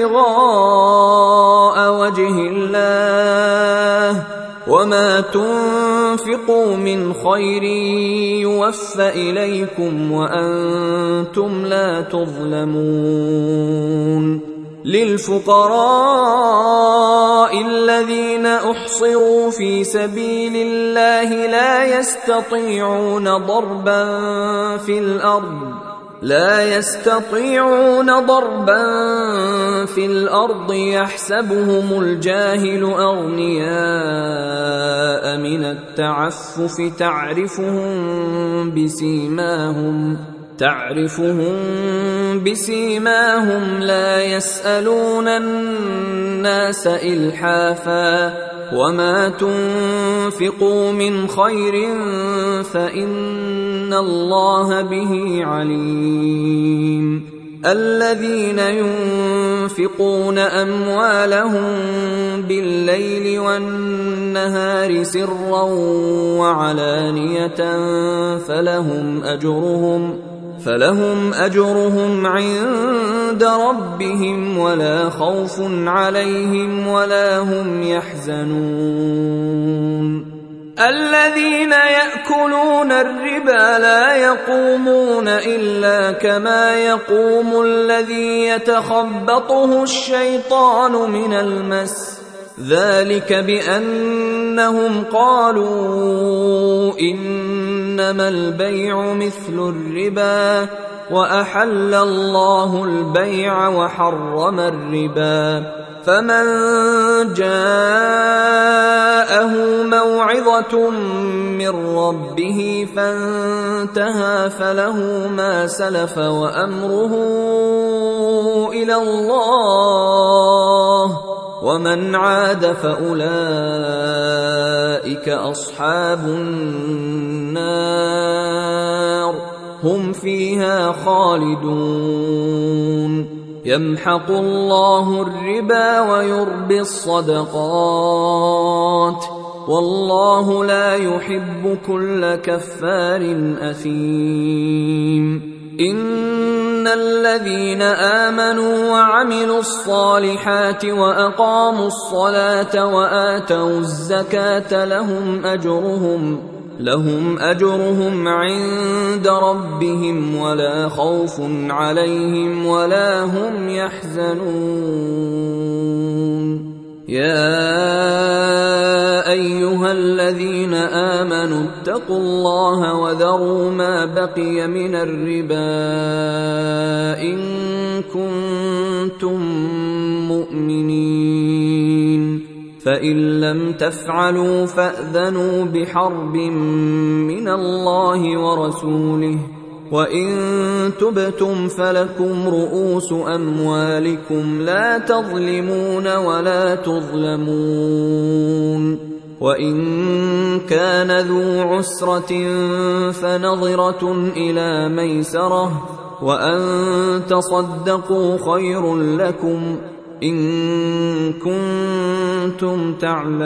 ابتغاء وجه الله وما تنفقوا من خير يوفى إليكم وأنتم لا تظلمون. للفقراء الذين أحصروا في سبيل الله لا يستطيعون ضربا في الأرض لا يستطيعون ضربا في الأرض يحسبهم الجاهل أغنياء من التعفف تعرفهم بسيماهم تعرفهم بسيماهم لا يسألون الناس إلحافا وما تنفقوا من خير فإن الله به عليم. الذين ينفقون أموالهم بالليل والنهار سرا وعلانية فلهم أجرهم فلهم أجرهم عند ربهم ولا خوف عليهم ولا هم يحزنون. الذين يأكلون الربا لا يقومون إلا كما يقوم الذي يتخبطه الشيطان من المس ذلك بأنهم قالوا إنما البيع مثل الربا وأحل الله البيع وحرم الربا فمن جاءه موعظة من ربه فانتهى فله ما سلف وأمره إلى الله ومن عاد فأولئك أصحاب النار هم فيها خالدون يمحق الله الربا ويربي الصدقات والله لا يحب كل كفار أثيم إن الذين آمنوا وعملوا الصالحات وأقاموا الصلاة وآتوا الزكاة لهم أجرهم لهم أجرهم عند ربهم ولا خوف عليهم ولا هم يحزنون يا أيها الذين آمنوا اتقوا الله وذروا ما بقي من الربا إن كنتم مؤمنين فإن لم تفعلوا فأذنوا بحرب من الله ورسوله وإن تبتم فلكم رؤوس أموالكم لا تظلمون ولا تظلمون وإن كان ذو عسرة فنظرة إلى ميسرة وأن تصدقوا خير لكم إن كنتم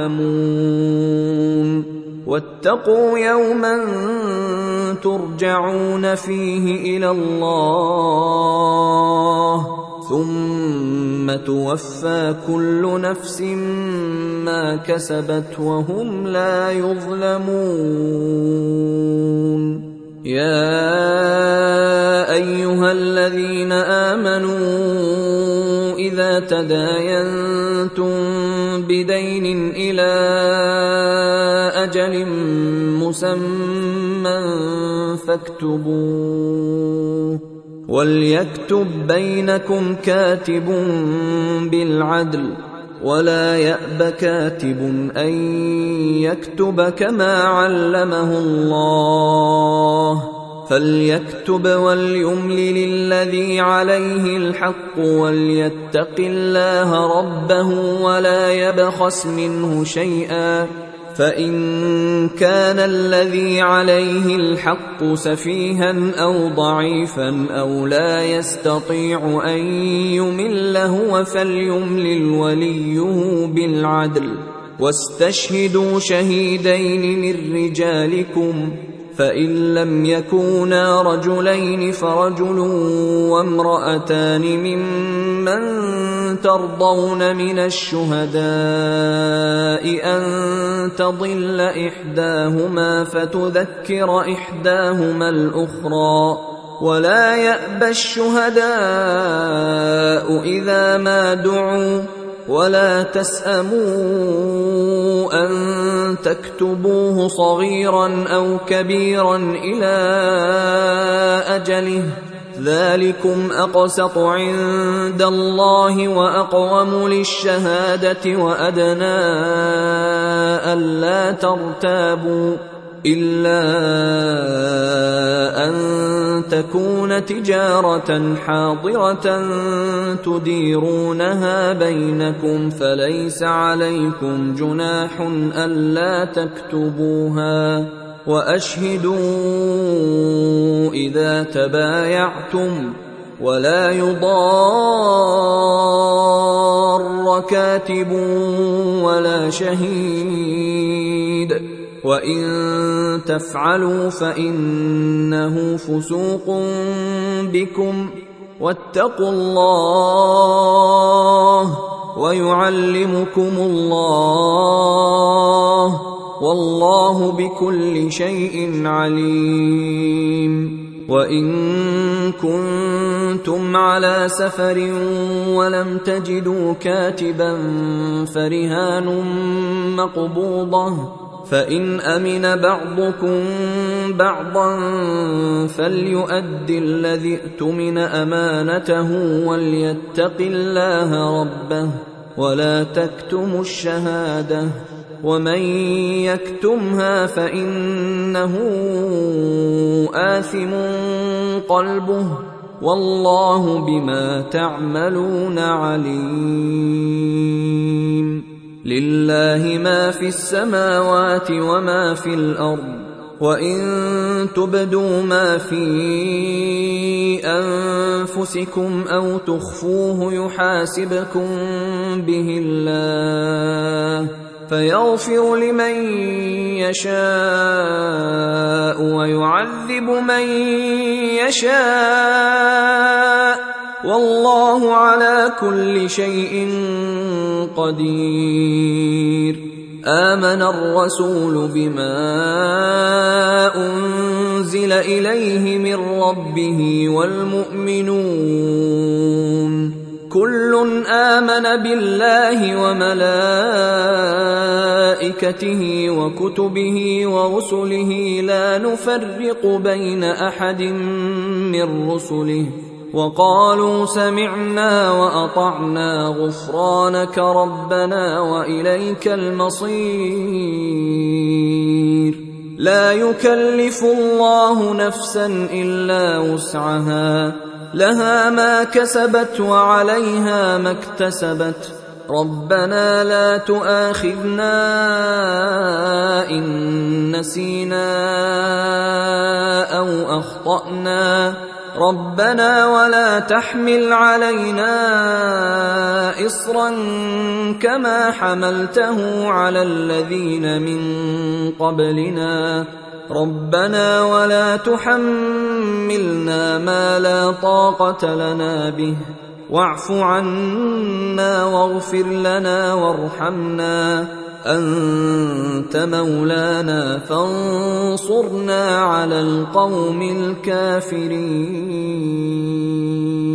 تعلمون واتقوا يوما ترجعون فيه إلى الله ثم توفى كل نفس ما كسبت وهم لا يظلمون يا أيها الذين آمنوا إذا تداينتم بدين إلى أجل مسمى فاكتبوه وليكتب بينكم كاتب بالعدل ولا يأب كاتب أن يكتب كما علمه الله فليكتب وليملل الذي عليه الحق وليتق الله ربه ولا يبخس منه شيئا فإن كان الذي عليه الحق سفيها أو ضعيفا أو لا يستطيع أن يمل هو فليملل وليه بالعدل واستشهدوا شهيدين من رجالكم فإن لم يكونا رجلين فرجل وامرأتان ممن ترضون من الشهداء أن تضل إحداهما فتذكر إحداهما الأخرى ولا يأبى الشهداء إذا ما دعوا ولا تسأموا أن تكتبوه صغيرا أو كبيرا إلى أجله ذلكم أقسط عند الله وأقوم للشهادة وأدنى ألا ترتابوا إلا أن تكون تجارة حاضرة تديرونها بينكم فليس عليكم جناح ألا تكتبوها وأشهدوا إذا تبايعتم ولا يضار كاتب ولا شهيد وإن تفعلوا فإنه فسوق بكم واتقوا الله ويعلمكم الله والله بكل شيء عليم وإن كنتم على سفر ولم تجدوا كاتبا فرهان مقبوضة فإن أمن بعضكم بعضا فليؤد الذي ائتمن أمانته وليتق الله ربه ولا تكتموا الشهادة ومن يكتمها فإنه آثم قلبه والله بما تعملون عليم. لله ما في السماوات وما في الأرض وإن تبدوا ما في أنفسكم أو تخفوه يحاسبكم به الله فيغفر لمن يشاء ويعذب من يشاء والله على كل شيء قدير. آمن الرسول بما أنزل إليه من ربه والمؤمنون كل آمن بالله وملائكته وكتبه ورسله لا نفرق بين أحد من رسله وقالوا سمعنا وأطعنا غفرانك ربنا وإليك المصير. لا يكلف الله نفسا إلا وسعها لها ما كسبت وعليها ما اكتسبت ربنا لا تؤاخذنا إن نسينا أو أخطأنا ربنا ولا تحمل علينا إصرا كما حملته على الذين من قبلنا ربنا ولا تحملنا ما لا طاقة لنا به واعف عنا واغفر لنا وارحمنا أنت مولانا فانصرنا على القوم الكافرين.